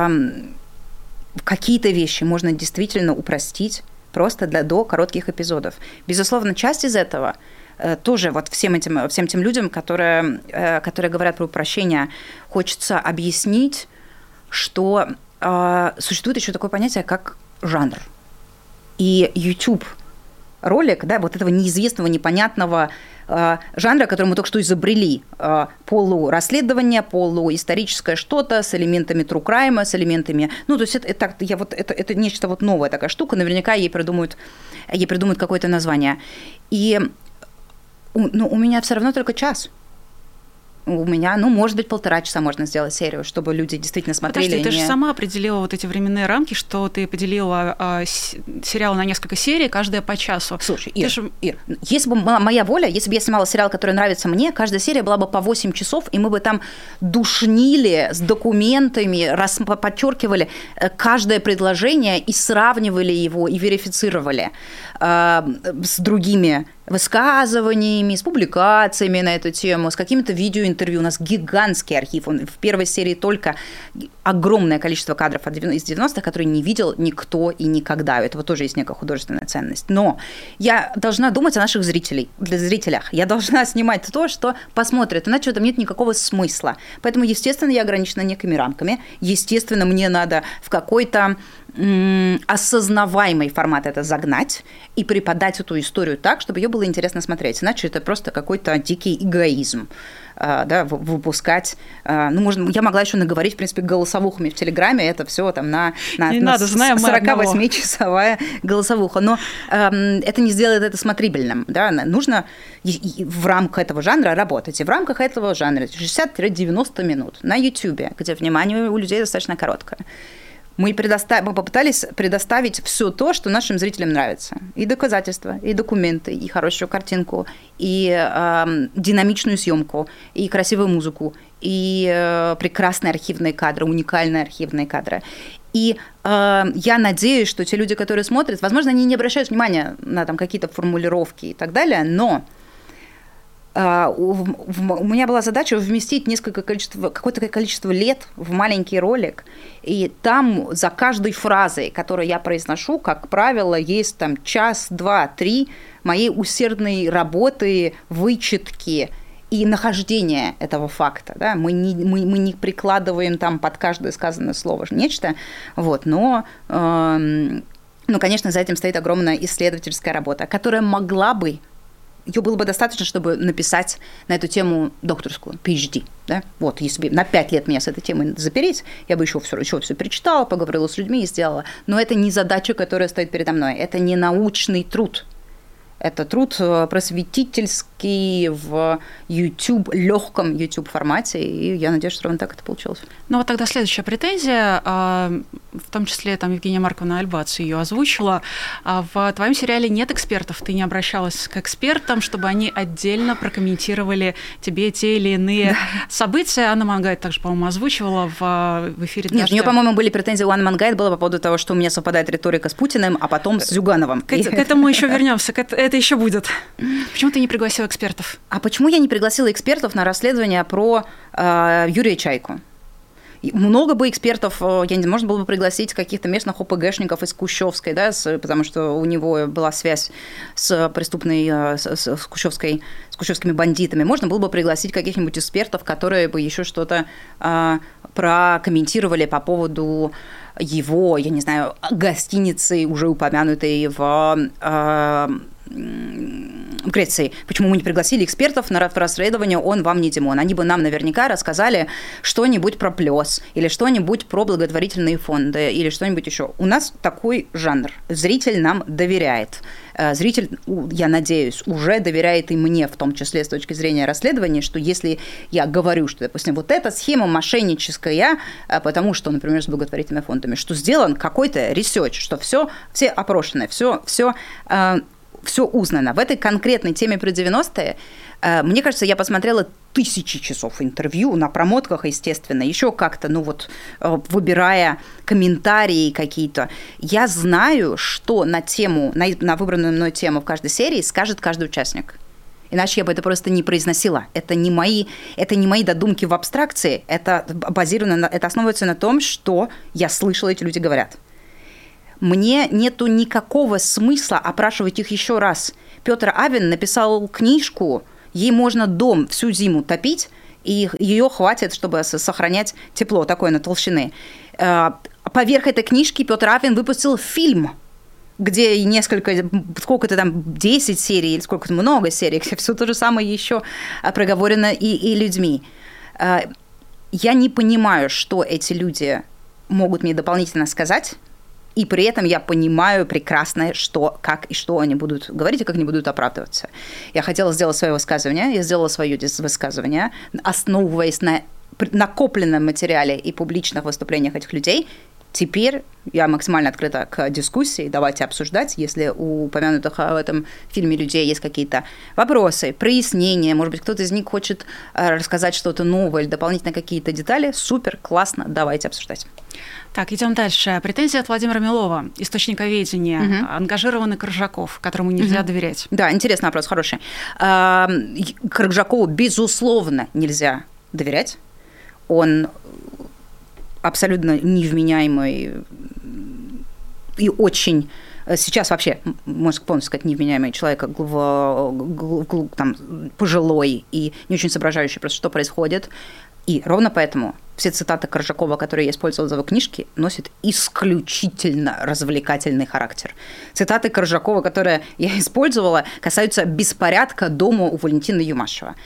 какие-то вещи можно действительно упростить просто до коротких эпизодов. Безусловно, часть из этого тоже вот всем тем людям, которые говорят про упрощение, хочется объяснить, что существует еще такое понятие, как жанр. И YouTube-ролик, да, вот этого неизвестного, непонятного жанра, который мы только что изобрели, полурасследование, полуисторическое что-то с элементами true crime, с элементами... то есть это нечто вот новая такая штука, наверняка ей придумают какое-то название. И у меня все равно только час. У меня, может быть, 1,5 часа можно сделать серию, чтобы люди действительно смотрели. Подожди, ты же сама определила вот эти временные рамки, что ты поделила сериал на несколько серий, каждая по часу. Слушай, Ир, если бы была моя воля, если бы я снимала сериал, который нравится мне, каждая серия была бы по 8 часов, и мы бы там душнили с документами, подчеркивали каждое предложение и сравнивали его, и верифицировали с другими высказываниями, с публикациями на эту тему, с какими-то видеоинтервью. У нас гигантский архив. Он в первой серии только огромное количество кадров из 90-х, которые не видел никто и никогда. У этого тоже есть некая художественная ценность. Но я должна думать о наших зрителях. Я должна снимать то, что посмотрят. Иначе в этом нет никакого смысла. Поэтому, естественно, я ограничена некими рамками. Естественно, мне надо в какой-то осознаваемый формат это загнать и преподать эту историю так, чтобы ее было интересно смотреть. Иначе это просто какой-то дикий эгоизм. Да, выпускать. Я могла еще наговорить, в принципе, голосовухами в Телеграме, это все там на 48-часовая голосовуха. Но это не сделает это смотрибельным. Да? Нужно в рамках этого жанра работать. И в рамках этого жанра 60-90 минут на YouTube, где внимание у людей достаточно короткое. Мы попытались предоставить все то, что нашим зрителям нравится. И доказательства, и документы, и хорошую картинку, и динамичную съемку, и красивую музыку, и прекрасные архивные кадры, уникальные архивные кадры. И я надеюсь, что те люди, которые смотрят, возможно, они не обращают внимания на там какие-то формулировки и так далее, но у меня была задача вместить какое-то количество лет в маленький ролик, и там за каждой фразой, которую я произношу, как правило, есть там 1, 2, 3 моей усердной работы, вычетки и нахождения этого факта. Да? Мы не прикладываем там под каждое сказанное слово нечто, но, конечно, за этим стоит огромная исследовательская работа, которая могла бы, ее было бы достаточно, чтобы написать на эту тему докторскую, PhD. Да? Вот, если бы на 5 лет меня с этой темой запереть, я бы еще все перечитала, поговорила с людьми и сделала. Но это не задача, которая стоит передо мной. Это не научный труд. Это труд просветительский в YouTube, легком YouTube формате, и я надеюсь, что ровно так это получилось. Вот тогда следующая претензия, в том числе там Евгения Марковна Альбац ее озвучила. В твоем сериале нет экспертов, ты не обращалась к экспертам, чтобы они отдельно прокомментировали тебе те или иные события. Анна Мангайт также, по-моему, озвучивала в эфире «Дождя». Нет, у нее, по-моему, были претензии у Анны Мангайт было по поводу того, что у меня совпадает риторика с Путиным, а потом с Зюгановым. К этому еще вернемся. Это еще будет. Почему ты не пригласила экспертов? А почему я не пригласила экспертов на расследование про Юрия Чайку? Много бы экспертов, можно было бы пригласить каких-то местных ОПГшников из Кущевской, да, потому что у него была связь с кущевскими бандитами. Можно было бы пригласить каких-нибудь экспертов, которые бы еще что-то прокомментировали по поводу его, я не знаю, гостиницы, уже упомянутой в Греции, почему мы не пригласили экспертов на расследование «Он вам не Димон». Они бы нам наверняка рассказали что-нибудь про ПЛЕС или что-нибудь про благотворительные фонды или что-нибудь еще. У нас такой жанр. Зритель нам доверяет. Зритель, я надеюсь, уже доверяет и мне, в том числе с точки зрения расследования, что если я говорю, что, допустим, вот эта схема мошенническая, потому что, например, с благотворительными фондами, что сделан какой-то ресерч, что все опрошено, все узнано. В этой конкретной теме про 90-е, мне кажется, я посмотрела тысячи часов интервью на промотках, естественно, еще как-то, выбирая комментарии какие-то. Я знаю, что на выбранную мной тему в каждой серии скажет каждый участник. Иначе я бы это просто не произносила. Это не мои додумки в абстракции, это основывается на том, что я слышала, эти люди говорят. Мне нету никакого смысла опрашивать их еще раз. Петр Авен написал книжку, ей можно дом всю зиму топить, и ее хватит, чтобы сохранять тепло такое на толщины. Поверх этой книжки Петр Авен выпустил фильм, где 10 серий или сколько-то много серий, где все то же самое еще проговорено и людьми. Я не понимаю, что эти люди могут мне дополнительно сказать, и при этом я понимаю прекрасно, как и что они будут говорить, и как они будут оправдываться. Я хотела сделать свое высказывание, я сделала свое высказывание, основываясь на накопленном материале и публичных выступлениях этих людей. Теперь я максимально открыта к дискуссии, давайте обсуждать, если у упомянутых в этом фильме людей есть какие-то вопросы, прояснения, может быть, кто-то из них хочет рассказать что-то новое или дополнительно какие-то детали, супер, классно, давайте обсуждать. Так, идем дальше. Претензия от Владимира Милова, источниковедения, ангажированный Коржаков, которому нельзя доверять. Да, интересный вопрос, хороший. Коржакову, безусловно, нельзя доверять. Он абсолютно невменяемый и очень... Сейчас вообще, можно полностью сказать, невменяемый человек, пожилой и не очень соображающий просто, что происходит. И ровно поэтому все цитаты Коржакова, которые я использовала в его книжке, носят исключительно развлекательный характер. Цитаты Коржакова, которые я использовала, касаются беспорядка дома у Валентины Юмашева.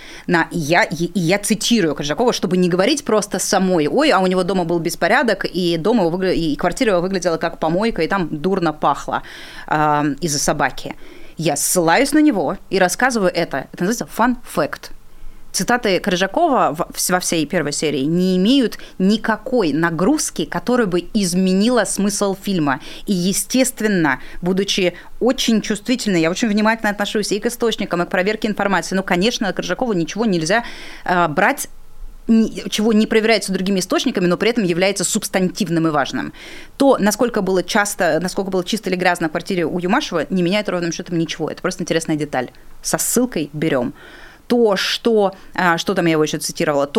Я цитирую Коржакова, чтобы не говорить просто самой: ой, а у него дома был беспорядок, и квартира его выглядела как помойка, и там дурно пахло из-за собаки. Я ссылаюсь на него и рассказываю это. Это называется fun fact. Цитаты Коржакова во всей первой серии не имеют никакой нагрузки, которая бы изменила смысл фильма. И, естественно, будучи очень чувствительной, я очень внимательно отношусь и к источникам, и к проверке информации. Конечно, Коржакову ничего нельзя брать, чего не проверяется другими источниками, но при этом является субстантивным и важным. То, насколько было чисто или грязно в квартире у Юмашева, не меняет ровным счетом ничего. Это просто интересная деталь. Со ссылкой берем. То, что там я его еще цитировала,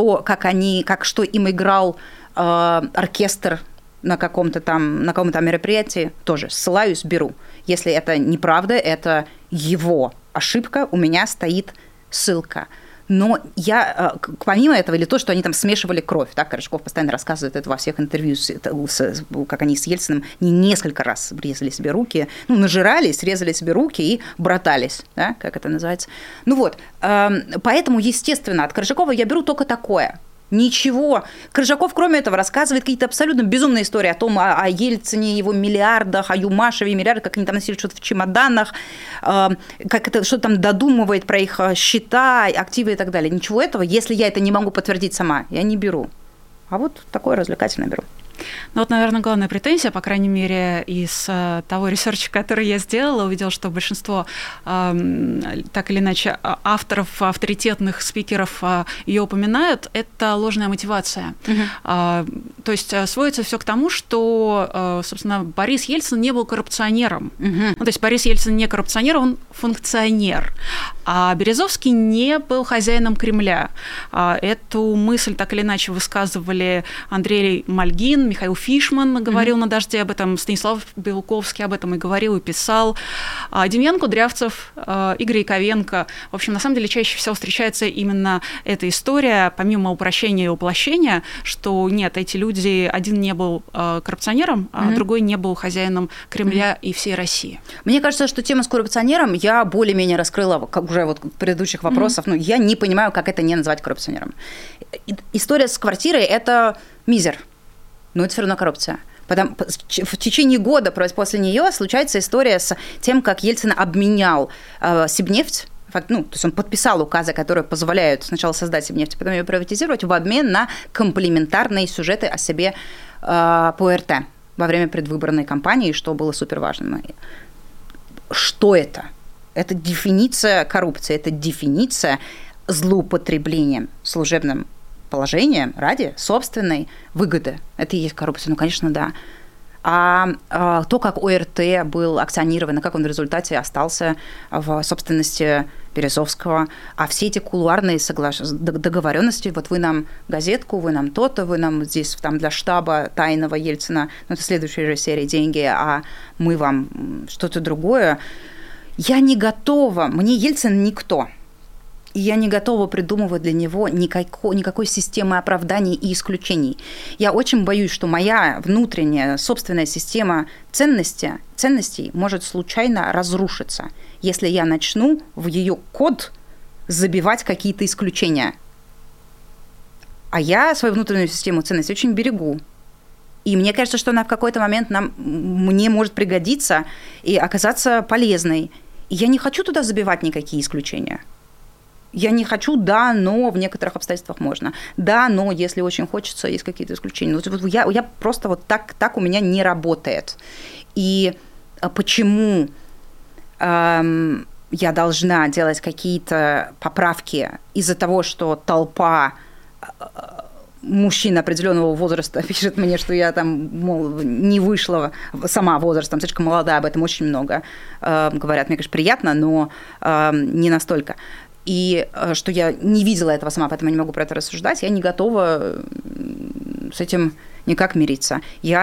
что им играл оркестр на каком-то там мероприятии, тоже ссылаюсь, беру. Если это неправда, это его ошибка, у меня стоит ссылка. Но я, помимо этого, или то, что они там смешивали кровь, так, Коржаков постоянно рассказывает это во всех интервью, как они с Ельциным несколько раз резали себе руки, нажирались, срезали себе руки и братались, да, как это называется. Поэтому, естественно, от Коржакова я беру только такое. Ничего. Коржаков, кроме этого, рассказывает какие-то абсолютно безумные истории о том, о Ельцине, его миллиардах, о Юмашеве миллиардах, как они там носили что-то в чемоданах, как это что-то там додумывает про их счета, активы и так далее. Ничего этого, если я это не могу подтвердить сама, я не беру. А вот такое развлекательное беру. Наверное, главная претензия, по крайней мере, из того ресерча, который я сделала, увидела, что большинство, так или иначе, авторов, авторитетных спикеров ее упоминают, это ложная мотивация. То есть сводится все к тому, что, собственно, Борис Ельцин не был коррупционером. То есть Борис Ельцин не коррупционер, он функционер. А Березовский не был хозяином Кремля. Эту мысль так или иначе высказывали Андрей Мальгин, Михаил Фишман говорил на «Дожде» об этом, Станислав Белковский об этом и говорил, и писал. Демьян Кудрявцев, Игорь Яковенко. В общем, на самом деле, чаще всего встречается именно эта история, помимо упрощения и уплощения, что нет, эти люди, один не был коррупционером, а другой не был хозяином Кремля и всей России. Мне кажется, что тема с коррупционером я более-менее раскрыла, как уже вот в предыдущих вопросах. Ну, я не понимаю, как это не назвать коррупционером. История с квартирой – это мизер, но это все равно коррупция. В течение года после нее случается история с тем, как Ельцин обменял Сибнефть. Ну, то есть он подписал указы, которые позволяют сначала создать Сибнефть, а потом ее приватизировать в обмен на комплементарные сюжеты о себе по РТ во время предвыборной кампании, что было суперважным. Что это? Это дефиниция коррупции, это дефиниция злоупотребления служебным положением ради собственной выгоды. Это и есть коррупция, ну, конечно, да. А то, как ОРТ был акционирован, и как он в результате остался в собственности Березовского, а все эти кулуарные договоренности, вот вы нам газетку, вы нам то-то, вы нам здесь там для штаба тайного Ельцина, ну, это следующая же серия деньги, а мы вам что-то другое. Я не готова, мне Ельцин никто. И я не готова придумывать для него никакой системы оправданий и исключений. Я очень боюсь, что моя внутренняя собственная система ценностей может случайно разрушиться, если я начну в ее код забивать какие-то исключения. А я свою внутреннюю систему ценностей очень берегу. И мне кажется, что она в какой-то момент мне может пригодиться и оказаться полезной. И я не хочу туда забивать никакие исключения. Я не хочу, да, но в некоторых обстоятельствах можно. Да, но если очень хочется, есть какие-то исключения. Вот я просто вот так у меня не работает. И почему я должна делать какие-то поправки из-за того, что толпа мужчин определенного возраста пишет мне, что я там, мол, не вышла сама возрастом, слишком молодая, об этом очень много говорят. Мне, конечно, приятно, но не настолько. И что я не видела этого сама, поэтому я не могу про это рассуждать, я не готова с этим никак мириться.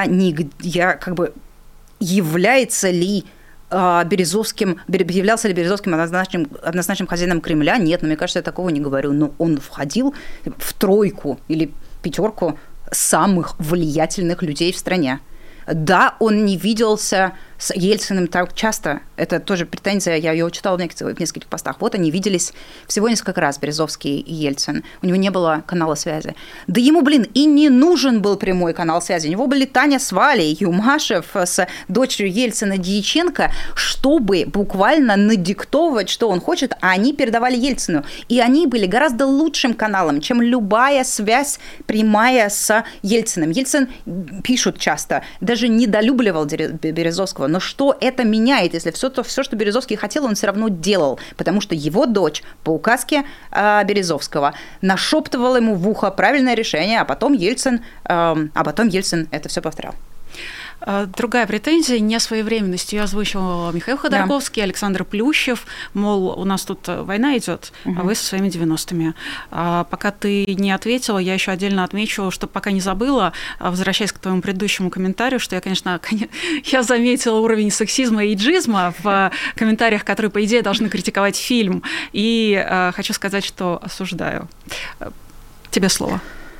Является ли являлся ли Березовским однозначным хозяином Кремля? Нет, но мне кажется, я такого не говорю. Но он входил в 3 или 5 самых влиятельных людей в стране. Да, он не виделся с Ельциным так часто. Это тоже претензия, я ее читала в нескольких постах. Вот они виделись всего несколько раз, Березовский и Ельцин. У него не было канала связи. Да ему, и не нужен был прямой канал связи. У него были Таня с Валей, Юмашев с дочерью Ельцина Дьяченко, чтобы буквально надиктовывать, что он хочет, а они передавали Ельцину. И они были гораздо лучшим каналом, чем любая связь прямая с Ельциным. Ельцин, пишут часто, даже недолюбливал Березовского. Но что это меняет, если все, что Березовский хотел, он все равно делал? Потому что его дочь по указке Березовского нашептывала ему в ухо правильное решение, а потом Ельцин это все повторял. Другая претензия – несвоевременность. Ее озвучил Михаил Ходорковский, Александр Плющев. Мол, у нас тут война идет, а вы со своими 90-ми. Пока ты не ответила, я еще отдельно отмечу, что пока не забыла, возвращаясь к твоему предыдущему комментарию, что я заметила уровень сексизма и эйджизма в комментариях, которые, по идее, должны критиковать фильм. И хочу сказать, что осуждаю. Тебе слово.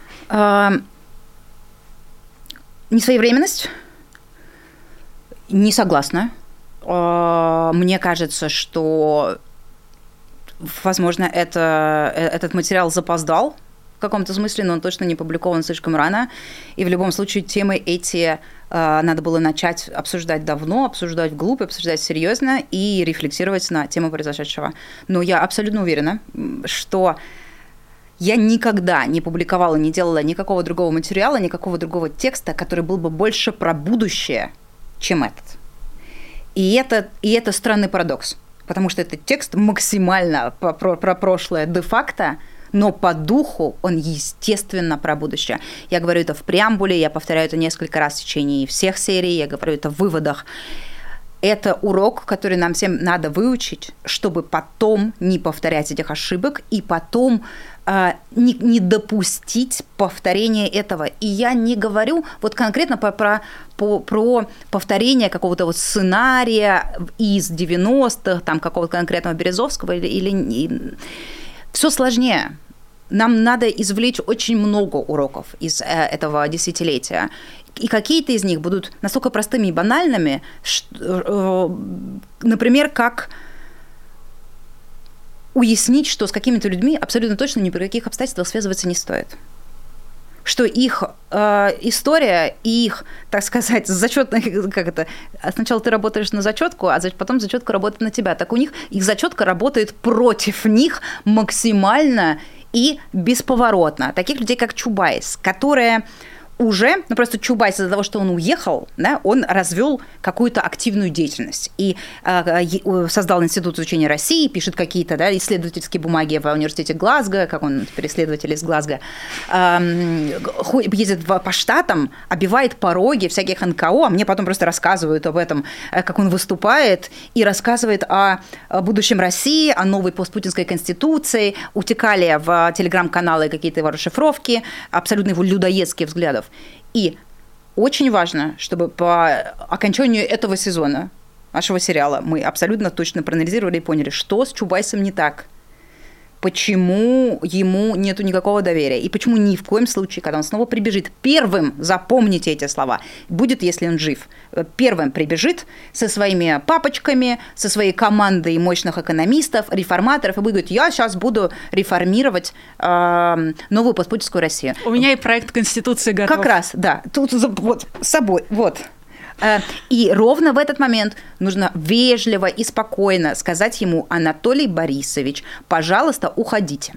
Несвоевременность? Не согласна. Мне кажется, что, возможно, этот материал запоздал в каком-то смысле, но он точно не публикован слишком рано. И в любом случае темы эти надо было начать обсуждать давно, обсуждать вглубь, обсуждать серьезно и рефлексировать на тему произошедшего. Но я абсолютно уверена, что я никогда не публиковала, не делала никакого другого материала, никакого другого текста, который был бы больше про будущее, чем этот. И это странный парадокс, потому что этот текст максимально про прошлое де-факто, но по духу он, естественно, про будущее. Я говорю это в преамбуле, я повторяю это несколько раз в течение всех серий, я говорю это в выводах. это урок, который нам всем надо выучить, чтобы потом не повторять этих ошибок и потом не допустить повторения этого. И я не говорю вот конкретно про повторение какого-то вот сценария из 90-х, там какого-то конкретного Березовского или... Все сложнее. Нам надо извлечь очень много уроков из этого десятилетия. И какие-то из них будут настолько простыми и банальными, например, как уяснить, что с какими-то людьми абсолютно точно ни при каких обстоятельствах связываться не стоит. Что их история и их, так сказать, зачетная, как это, сначала ты работаешь на зачетку, а потом зачетка работает на тебя. Так у них их зачетка работает против них максимально и бесповоротно. Таких людей, как Чубайс, которые уже, просто Чубайс из-за того, что он уехал, да, он развел какую-то активную деятельность и создал Институт изучения России, пишет какие-то, да, исследовательские бумаги в университете Глазго, как он теперь исследователь из Глазго, ездит по штатам, обивает пороги всяких НКО, а мне потом просто рассказывают об этом, как он выступает и рассказывает о будущем России, о новой постпутинской конституции, утекали в телеграм-каналы какие-то его расшифровки, абсолютно его людоедские взглядов. И очень важно, чтобы по окончанию этого сезона нашего сериала мы абсолютно точно проанализировали и поняли, что с Чубайсом не так, почему ему нету никакого доверия, и почему ни в коем случае, когда он снова прибежит, первым, запомните эти слова, будет, если он жив, первым прибежит со своими папочками, со своей командой мощных экономистов, реформаторов, и будет говорить, я сейчас буду реформировать новую постпутинскую Россию. У меня и проект Конституции готов. Как раз, да, тут вот с собой, вот. И ровно в этот момент нужно вежливо и спокойно сказать ему: Анатолий Борисович, пожалуйста, уходите.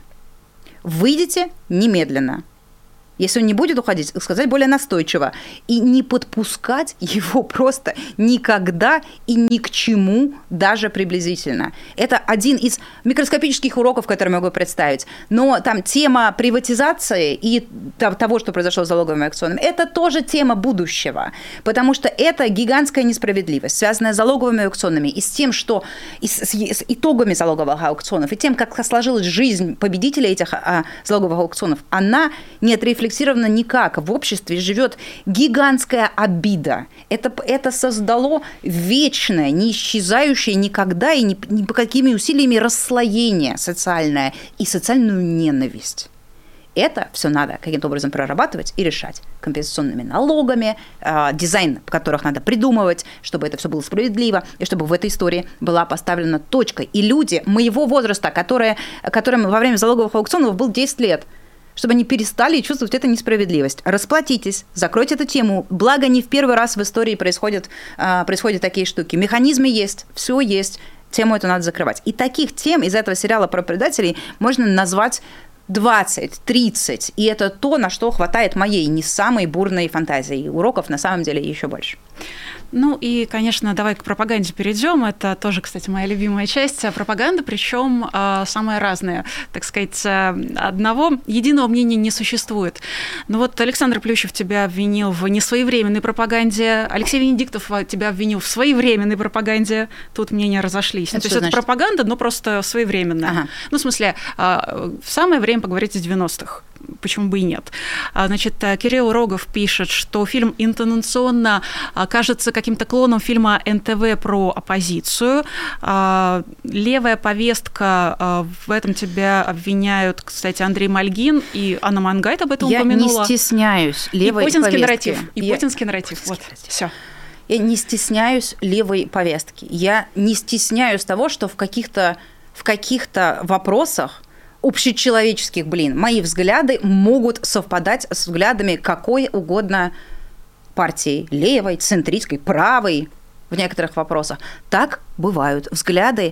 Выйдите немедленно. Если он не будет уходить, сказать более настойчиво. И не подпускать его просто никогда и ни к чему даже приблизительно. Это один из микроскопических уроков, которые могу представить. Но там тема приватизации и того, что произошло с залоговыми аукционами, это тоже тема будущего. Потому что это гигантская несправедливость, связанная с залоговыми аукционами и с тем, что с итогами залоговых аукционов, и тем, как сложилась жизнь победителей этих залоговых аукционов, она не отрефлексирована никак. В обществе живет гигантская обида. Это создало вечное, не исчезающее никогда и ни по какими усилиями расслоение социальное и социальную ненависть. Это все надо каким-то образом прорабатывать и решать компенсационными налогами, дизайн которых надо придумывать, чтобы это все было справедливо, и чтобы в этой истории была поставлена точка. И люди моего возраста, которым во время залоговых аукционов было 10 лет, чтобы они перестали чувствовать эту несправедливость. Расплатитесь, закройте эту тему. Благо, не в первый раз в истории происходят такие штуки. Механизмы есть, все есть, тему эту надо закрывать. И таких тем из этого сериала про предателей можно назвать 20, 30. И это то, на что хватает моей не самой бурной фантазии. Уроков на самом деле еще больше. Ну и, конечно, давай к пропаганде перейдем. Это тоже, кстати, моя любимая часть. Пропаганда, причем самая разная. Так сказать, одного единого мнения не существует. Но вот Александр Плющев тебя обвинил в несвоевременной пропаганде, Алексей Венедиктов тебя обвинил в своевременной пропаганде. Тут мнения разошлись. То есть это пропаганда, но просто своевременная. Ага. Ну, в смысле, в самое время поговорить о 90-х. Почему бы и нет? Значит, Кирилл Рогов пишет, что фильм интонационно кажется каким-то клоном фильма НТВ про оппозицию. Левая повестка, в этом тебя обвиняют, кстати, Андрей Мальгин и Анна Мангайт об этом упомянула. Я не стесняюсь левой повестки. И путинский нарратив. Вот, все. Я не стесняюсь левой повестки. Я не стесняюсь того, что в каких-то вопросах общечеловеческих, мои взгляды могут совпадать с взглядами какой угодно партии, левой, центристской, правой в некоторых вопросах. Так бывают. Взгляды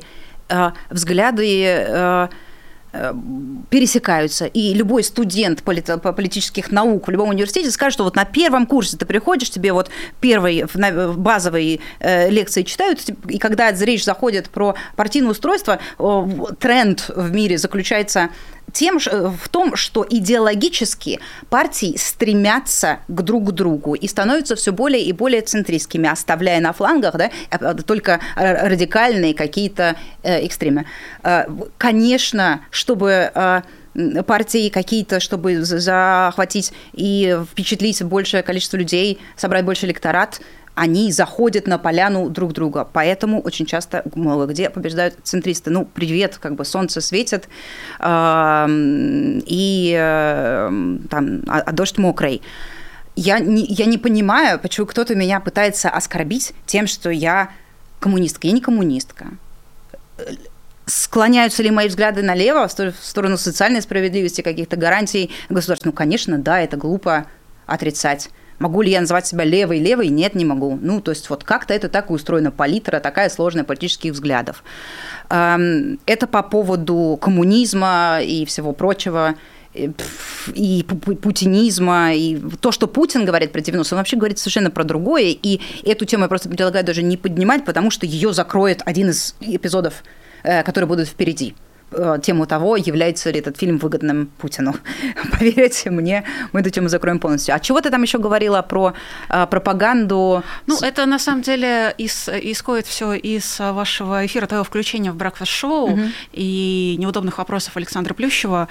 пересекаются, и любой студент политических наук в любом университете скажет, что вот на первом курсе ты приходишь, тебе вот первые базовые лекции читают, и когда речь заходит про партийное устройство, тренд в мире заключается в том, что идеологически партии стремятся друг к другу и становятся все более и более центристскими, оставляя на флангах, да, только радикальные какие-то экстремы. Конечно, чтобы партии какие-то, чтобы захватить и впечатлить большее количество людей, собрать больше электорат, они заходят на поляну друг друга. Поэтому очень часто, мало где, побеждают центристы. Ну, привет, как бы солнце светит, а дождь мокрый. Я не понимаю, почему кто-то меня пытается оскорбить тем, что я коммунистка. Я не коммунистка. Склоняются ли мои взгляды налево, в сторону социальной справедливости, каких-то гарантий государства? Ну, конечно, да, это глупо отрицать. Могу ли я называть себя левой? Нет, не могу. Ну, то есть вот как-то это так и устроена палитра, такая сложная политических взглядов. Это по поводу коммунизма и всего прочего, и путинизма, и то, что Путин говорит про 90-е, он вообще говорит совершенно про другое, и эту тему я просто предлагаю даже не поднимать, потому что ее закроет один из эпизодов, которые будут впереди. Тему того, является ли этот фильм выгодным Путину. Поверьте мне, мы эту тему закроем полностью. А чего ты там еще говорила про пропаганду? Ну, это на самом деле исходит все из вашего эфира, твоего включения в Breakfast-шоу и неудобных вопросов Александра Плющева.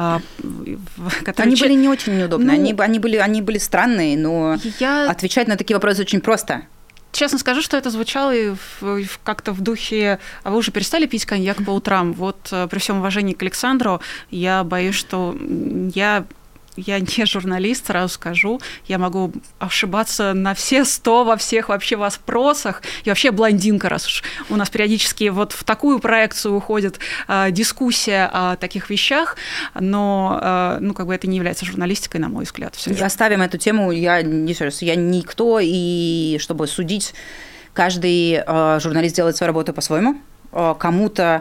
Они были не очень неудобные, они были странные, но отвечать на такие вопросы очень просто. Честно скажу, что это звучало как-то в духе: а вы уже перестали пить коньяк по утрам? Вот при всем уважении к Александру, я боюсь, что я не журналист, сразу скажу. Я могу ошибаться на все 100 во всех вообще вопросах. И вообще блондинка, раз уж у нас периодически вот в такую проекцию уходит дискуссия о таких вещах, но как бы это не является журналистикой, на мой взгляд. Оставим эту тему. Я никто, и чтобы судить, каждый журналист делает свою работу по-своему. Кому-то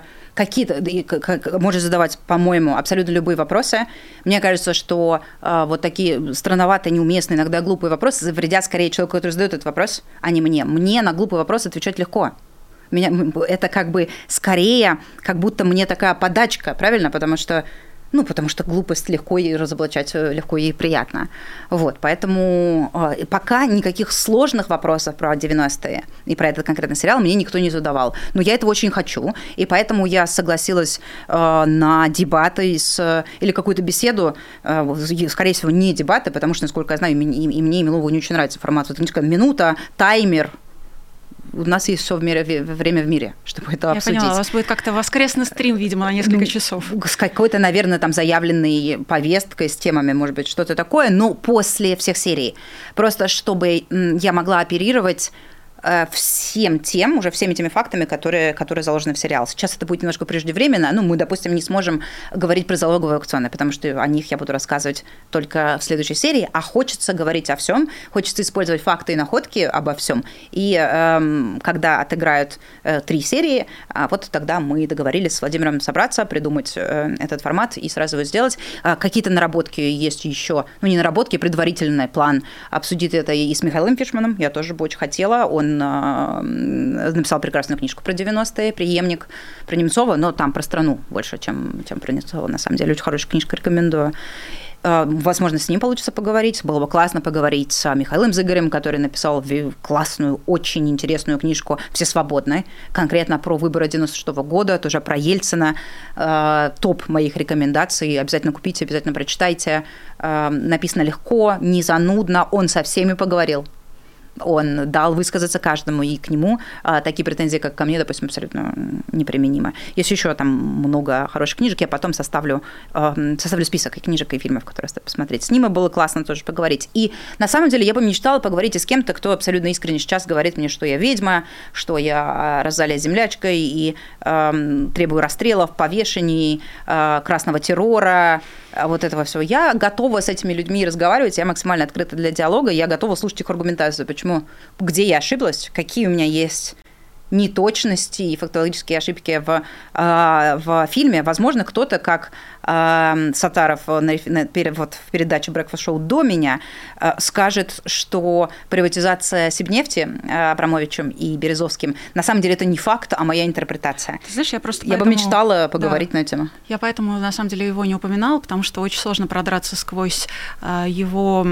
может задавать, по-моему, абсолютно любые вопросы. Мне кажется, что вот такие странноватые, неуместные, иногда глупые вопросы вредят скорее человеку, который задает этот вопрос, а не мне. Мне на глупый вопрос отвечать легко. Это как бы скорее, как будто мне такая подачка, правильно? Потому что глупость легко ей разоблачать, легко ей приятно. Вот, поэтому пока никаких сложных вопросов про 90-е и про этот конкретный сериал мне никто не задавал. Но я этого очень хочу, и поэтому я согласилась на дебаты или какую-то беседу, скорее всего, не дебаты, потому что, насколько я знаю, и мне, и Милову не очень нравится формат. Вот, минута, таймер. У нас есть все время в мире, чтобы это обсудить. Я поняла, у вас будет как-то воскресный стрим, видимо, на несколько часов. С какой-то, наверное, там заявленной повесткой, с темами, может быть, что-то такое, но после всех серий. Просто чтобы я могла оперировать всеми теми фактами, которые заложены в сериал. Сейчас это будет немножко преждевременно. Мы, допустим, не сможем говорить про залоговые аукционы, потому что о них я буду рассказывать только в следующей серии, а хочется говорить о всем, хочется использовать факты и находки обо всем. И когда отыграют 3 серии, вот тогда мы договорились с Владимиром собраться, придумать этот формат и сразу его сделать. Какие-то наработки есть еще, не наработки, предварительный план. Обсудить это и с Михаилом Фишманом, я тоже бы очень хотела. Он написал прекрасную книжку про 90-е, «Преемник», про Немцова, но там про страну больше, чем про Немцова. На самом деле, очень хорошая книжка, рекомендую. Возможно, с ним получится поговорить. Было бы классно поговорить с Михаилом Зыгорем, который написал классную, очень интересную книжку «Все свободны», конкретно про выборы 96-го года, тоже про Ельцина. Топ моих рекомендаций. Обязательно купите, обязательно прочитайте. Написано легко, не занудно. Он со всеми поговорил. Он дал высказаться каждому, и к нему такие претензии, как ко мне, допустим, абсолютно неприменимы. Есть еще там много хороших книжек, я потом составлю список и книжек, и фильмов, которые стоит посмотреть. С ним было классно тоже поговорить. И на самом деле я бы мечтала поговорить и с кем-то, кто абсолютно искренне сейчас говорит мне, что я ведьма, что я Розалия землячка и требую расстрелов, повешений, красного террора, вот этого всего. Я готова с этими людьми разговаривать, я максимально открыта для диалога, я готова слушать их аргументацию, почему, где я ошиблась, какие у меня есть неточности и фактологические ошибки в фильме. Возможно, кто-то, как Саттаров в передаче Breakfast Show до меня, скажет, что приватизация Сибнефти Абрамовичем и Березовским на самом деле это не факт, а моя интерпретация. Ты знаешь, я бы мечтала поговорить на эту тему. Я поэтому, на самом деле, его не упоминала, потому что очень сложно продраться сквозь его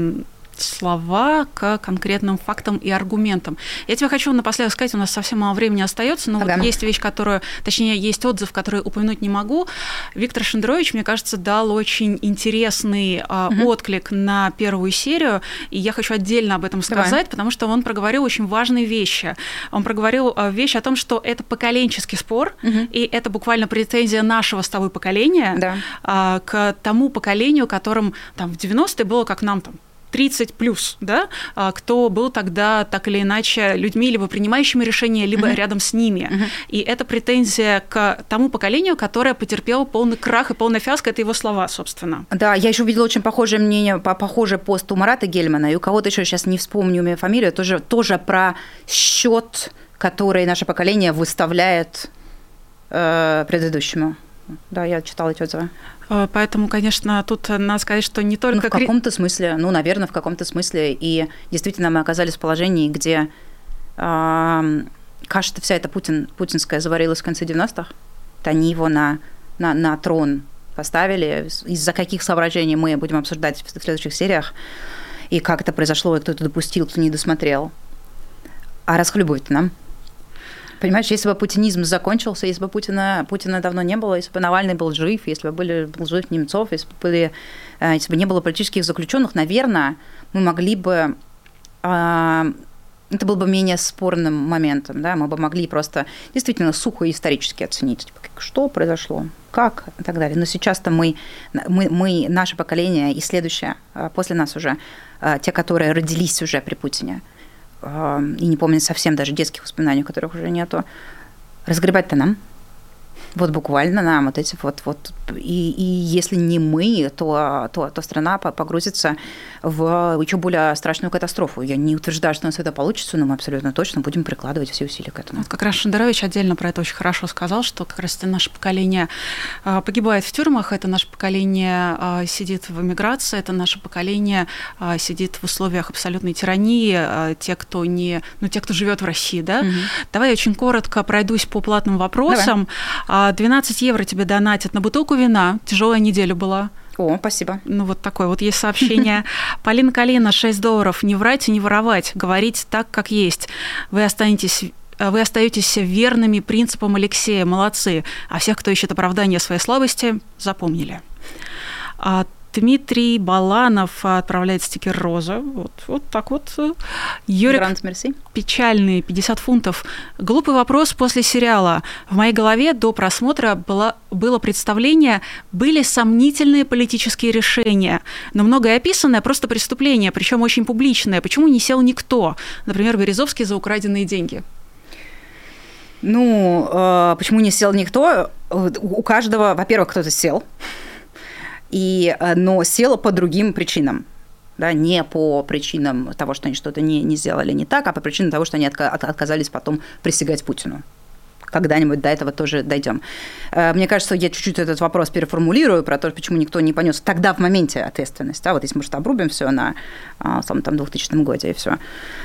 слова к конкретным фактам и аргументам. Я тебе хочу напоследок сказать, у нас совсем мало времени остается, но вот есть вещь, есть отзыв, который упомянуть не могу. Виктор Шендерович, мне кажется, дал очень интересный отклик на первую серию, и я хочу отдельно об этом сказать, потому что он проговорил очень важные вещи. Он проговорил вещь о том, что это поколенческий спор, и это буквально претензия нашего с тобой поколения к тому поколению, которым там, в 90-е было, как нам там, 30 плюс, да, кто был тогда так или иначе людьми, либо принимающими решения, либо рядом с ними. И это претензия к тому поколению, которое потерпело полный крах и полная фиаско, это его слова, собственно. Да, я еще увидела очень похожее мнение, похожий пост у Марата Гельмана, и у кого-то еще сейчас не вспомню имя, фамилию, тоже про счет, который наше поколение выставляет предыдущему. Да, я читала эти отзывы. Поэтому, конечно, тут надо сказать, что не только... в каком-то смысле, наверное, в каком-то смысле. И действительно мы оказались в положении, где, кажется, вся эта путинская заварилась в конце 90-х. Они его на трон поставили. Из-за каких соображений мы будем обсуждать в следующих сериях. И как это произошло, и кто это допустил, кто не досмотрел. А расхлебывать нам. Понимаешь, если бы путинизм закончился, если бы Путина давно не было, если бы Навальный был жив, если бы был жив Немцов, если бы не было политических заключенных, наверное, мы могли бы... Это был бы менее спорным моментом, да? Мы бы могли просто действительно сухо и исторически оценить, что произошло, как и так далее. Но сейчас-то мы, наше поколение и следующее, после нас уже, те, которые родились уже при Путине, и не помню совсем даже детских воспоминаний, которых уже нету, разгребать-то нам. Вот буквально нам вот эти вот. И если не мы, то страна погрузится в еще более страшную катастрофу. Я не утверждаю, что у нас это получится, но мы абсолютно точно будем прикладывать все усилия к этому. Вот как раз Шендерович отдельно про это очень хорошо сказал, что как раз это наше поколение погибает в тюрьмах, это наше поколение сидит в эмиграции, это наше поколение сидит в условиях абсолютной тирании, те, кто живет в России, да? Давай я очень коротко пройдусь по платным вопросам. Давай. 12 евро тебе донатят на бутылку вина. Тяжелая неделя была. О, спасибо. Вот такое вот есть сообщение. Полина Калина, $6. Не врать и не воровать. Говорить так, как есть. Вы остаетесь верными принципам Алексея. Молодцы. А всех, кто ищет оправдание своей слабости, запомнили. Дмитрий Баланов отправляет стикер «Роза». Вот так вот. Юрик Печальный, 50 фунтов. Глупый вопрос после сериала. В моей голове до просмотра было представление, были сомнительные политические решения, но многое описанное просто преступление, причем очень публичное. Почему не сел никто? Например, Березовский за украденные деньги. Почему не сел никто? У каждого, во-первых, кто-то сел. Но села по другим причинам, да, не по причинам того, что они что-то не сделали не так, а по причинам того, что они отказались потом присягать Путину. Когда-нибудь до этого тоже дойдем. Мне кажется, я чуть-чуть этот вопрос переформулирую про то, почему никто не понес тогда в моменте ответственность. Да, вот если мы что обрубим все на самом 2000 году и все.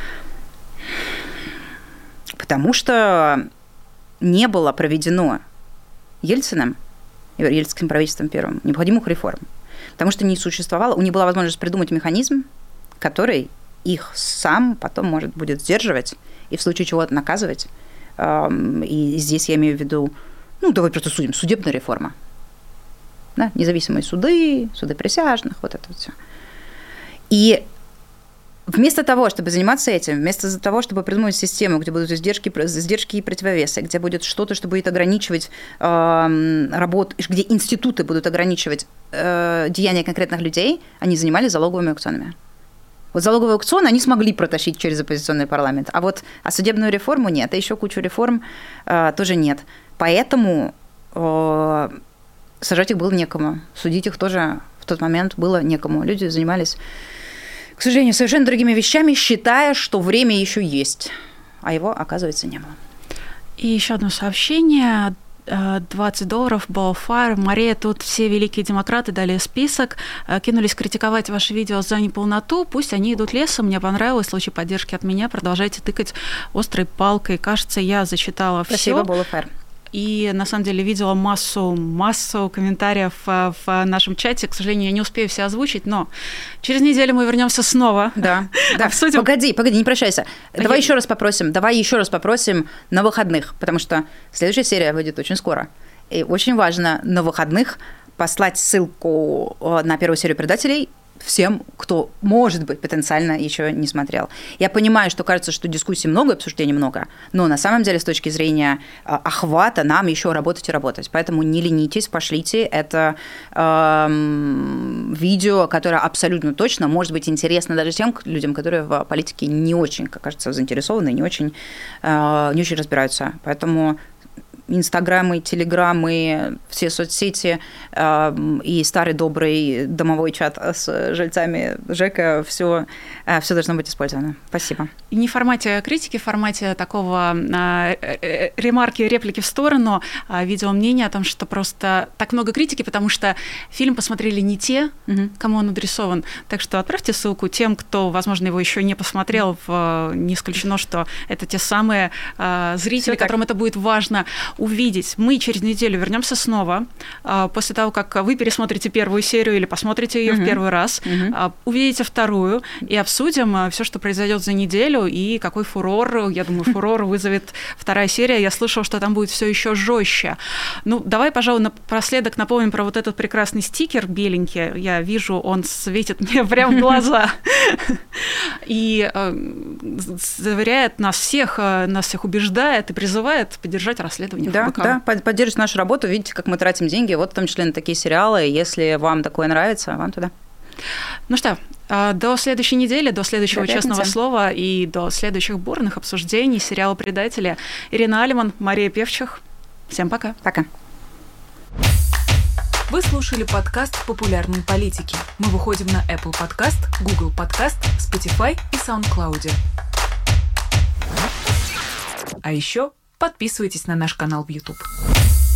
Потому что не было проведено Ельциным правительством первым необходимых реформ. Потому что не существовало, у них была возможность придумать механизм, который их сам потом будет сдерживать и в случае чего наказывать. И здесь я имею в виду, давай просто судебная реформа. Да? Независимые суды присяжных, вот это вот все. И вместо того, чтобы заниматься этим, вместо того, чтобы придумать систему, где будут издержки и противовесы, где будет что-то, что будет ограничивать работу, где институты будут ограничивать деяния конкретных людей, они занимались залоговыми аукционами. Вот залоговые аукционы они смогли протащить через оппозиционный парламент, а судебную реформу нет, а еще кучу реформ тоже нет. Поэтому сажать их было некому, судить их тоже в тот момент было некому. Люди занимались, к сожалению, совершенно другими вещами, считая, что время еще есть, а его, оказывается, не было. И еще одно сообщение. $20, Ballfire. Мария, тут все великие демократы дали список, кинулись критиковать ваши видео за неполноту, пусть они идут лесом, мне понравилось, в случае поддержки от меня продолжайте тыкать острой палкой. Кажется, я зачитала все. Спасибо, Ballfire. И, на самом деле, видела массу комментариев в нашем чате. К сожалению, я не успею все озвучить, но через неделю мы вернемся снова. Да. Погоди, не прощайся. Давай еще раз попросим на выходных, потому что следующая серия выйдет очень скоро. И очень важно на выходных послать ссылку на первую серию «Предателей» всем, кто, может быть, потенциально еще не смотрел. Я понимаю, что кажется, что дискуссий много, обсуждений много, но на самом деле с точки зрения охвата нам еще работать и работать. Поэтому не ленитесь, пошлите. Это видео, которое абсолютно точно может быть интересно даже тем людям, которые в политике не очень, как кажется, заинтересованы, не очень разбираются. Поэтому Инстаграмы, Телеграмы, все соцсети и старый добрый домовой чат с жильцами ЖЭКа, все должно быть использовано. Спасибо. И не в формате критики, в формате такого ремарки, реплики в сторону, видео мнение о том, что просто так много критики, потому что фильм посмотрели не те, кому он адресован. Так что отправьте ссылку тем, кто, возможно, его еще не посмотрел. Не исключено, что это те самые зрители, которым это будет важно увидеть. Мы через неделю вернемся снова, после того, как вы пересмотрите первую серию или посмотрите ее в первый раз, увидите вторую и обсудим все, что произойдет за неделю и какой фурор, я думаю, фурор вызовет вторая серия. Я слышала, что там будет все еще жестче. Ну, давай, пожалуй, напоследок напомним про вот этот прекрасный стикер беленький. Я вижу, он светит мне прямо в глаза и заверяет нас всех убеждает и призывает поддержать расследование. Да, поддержите нашу работу, видите, как мы тратим деньги, вот в том числе на такие сериалы. Если вам такое нравится, вам туда. Ну что, до следующей недели, до следующего «Честного слова» и до следующих бурных обсуждений сериала «Предатели». Ирина Алиман, Мария Певчих. Всем пока. Пока. Вы слушали подкаст «Популярные политики». Мы выходим на Apple Podcast, Google Podcast, Spotify и SoundCloud. А еще подписывайтесь на наш канал в YouTube.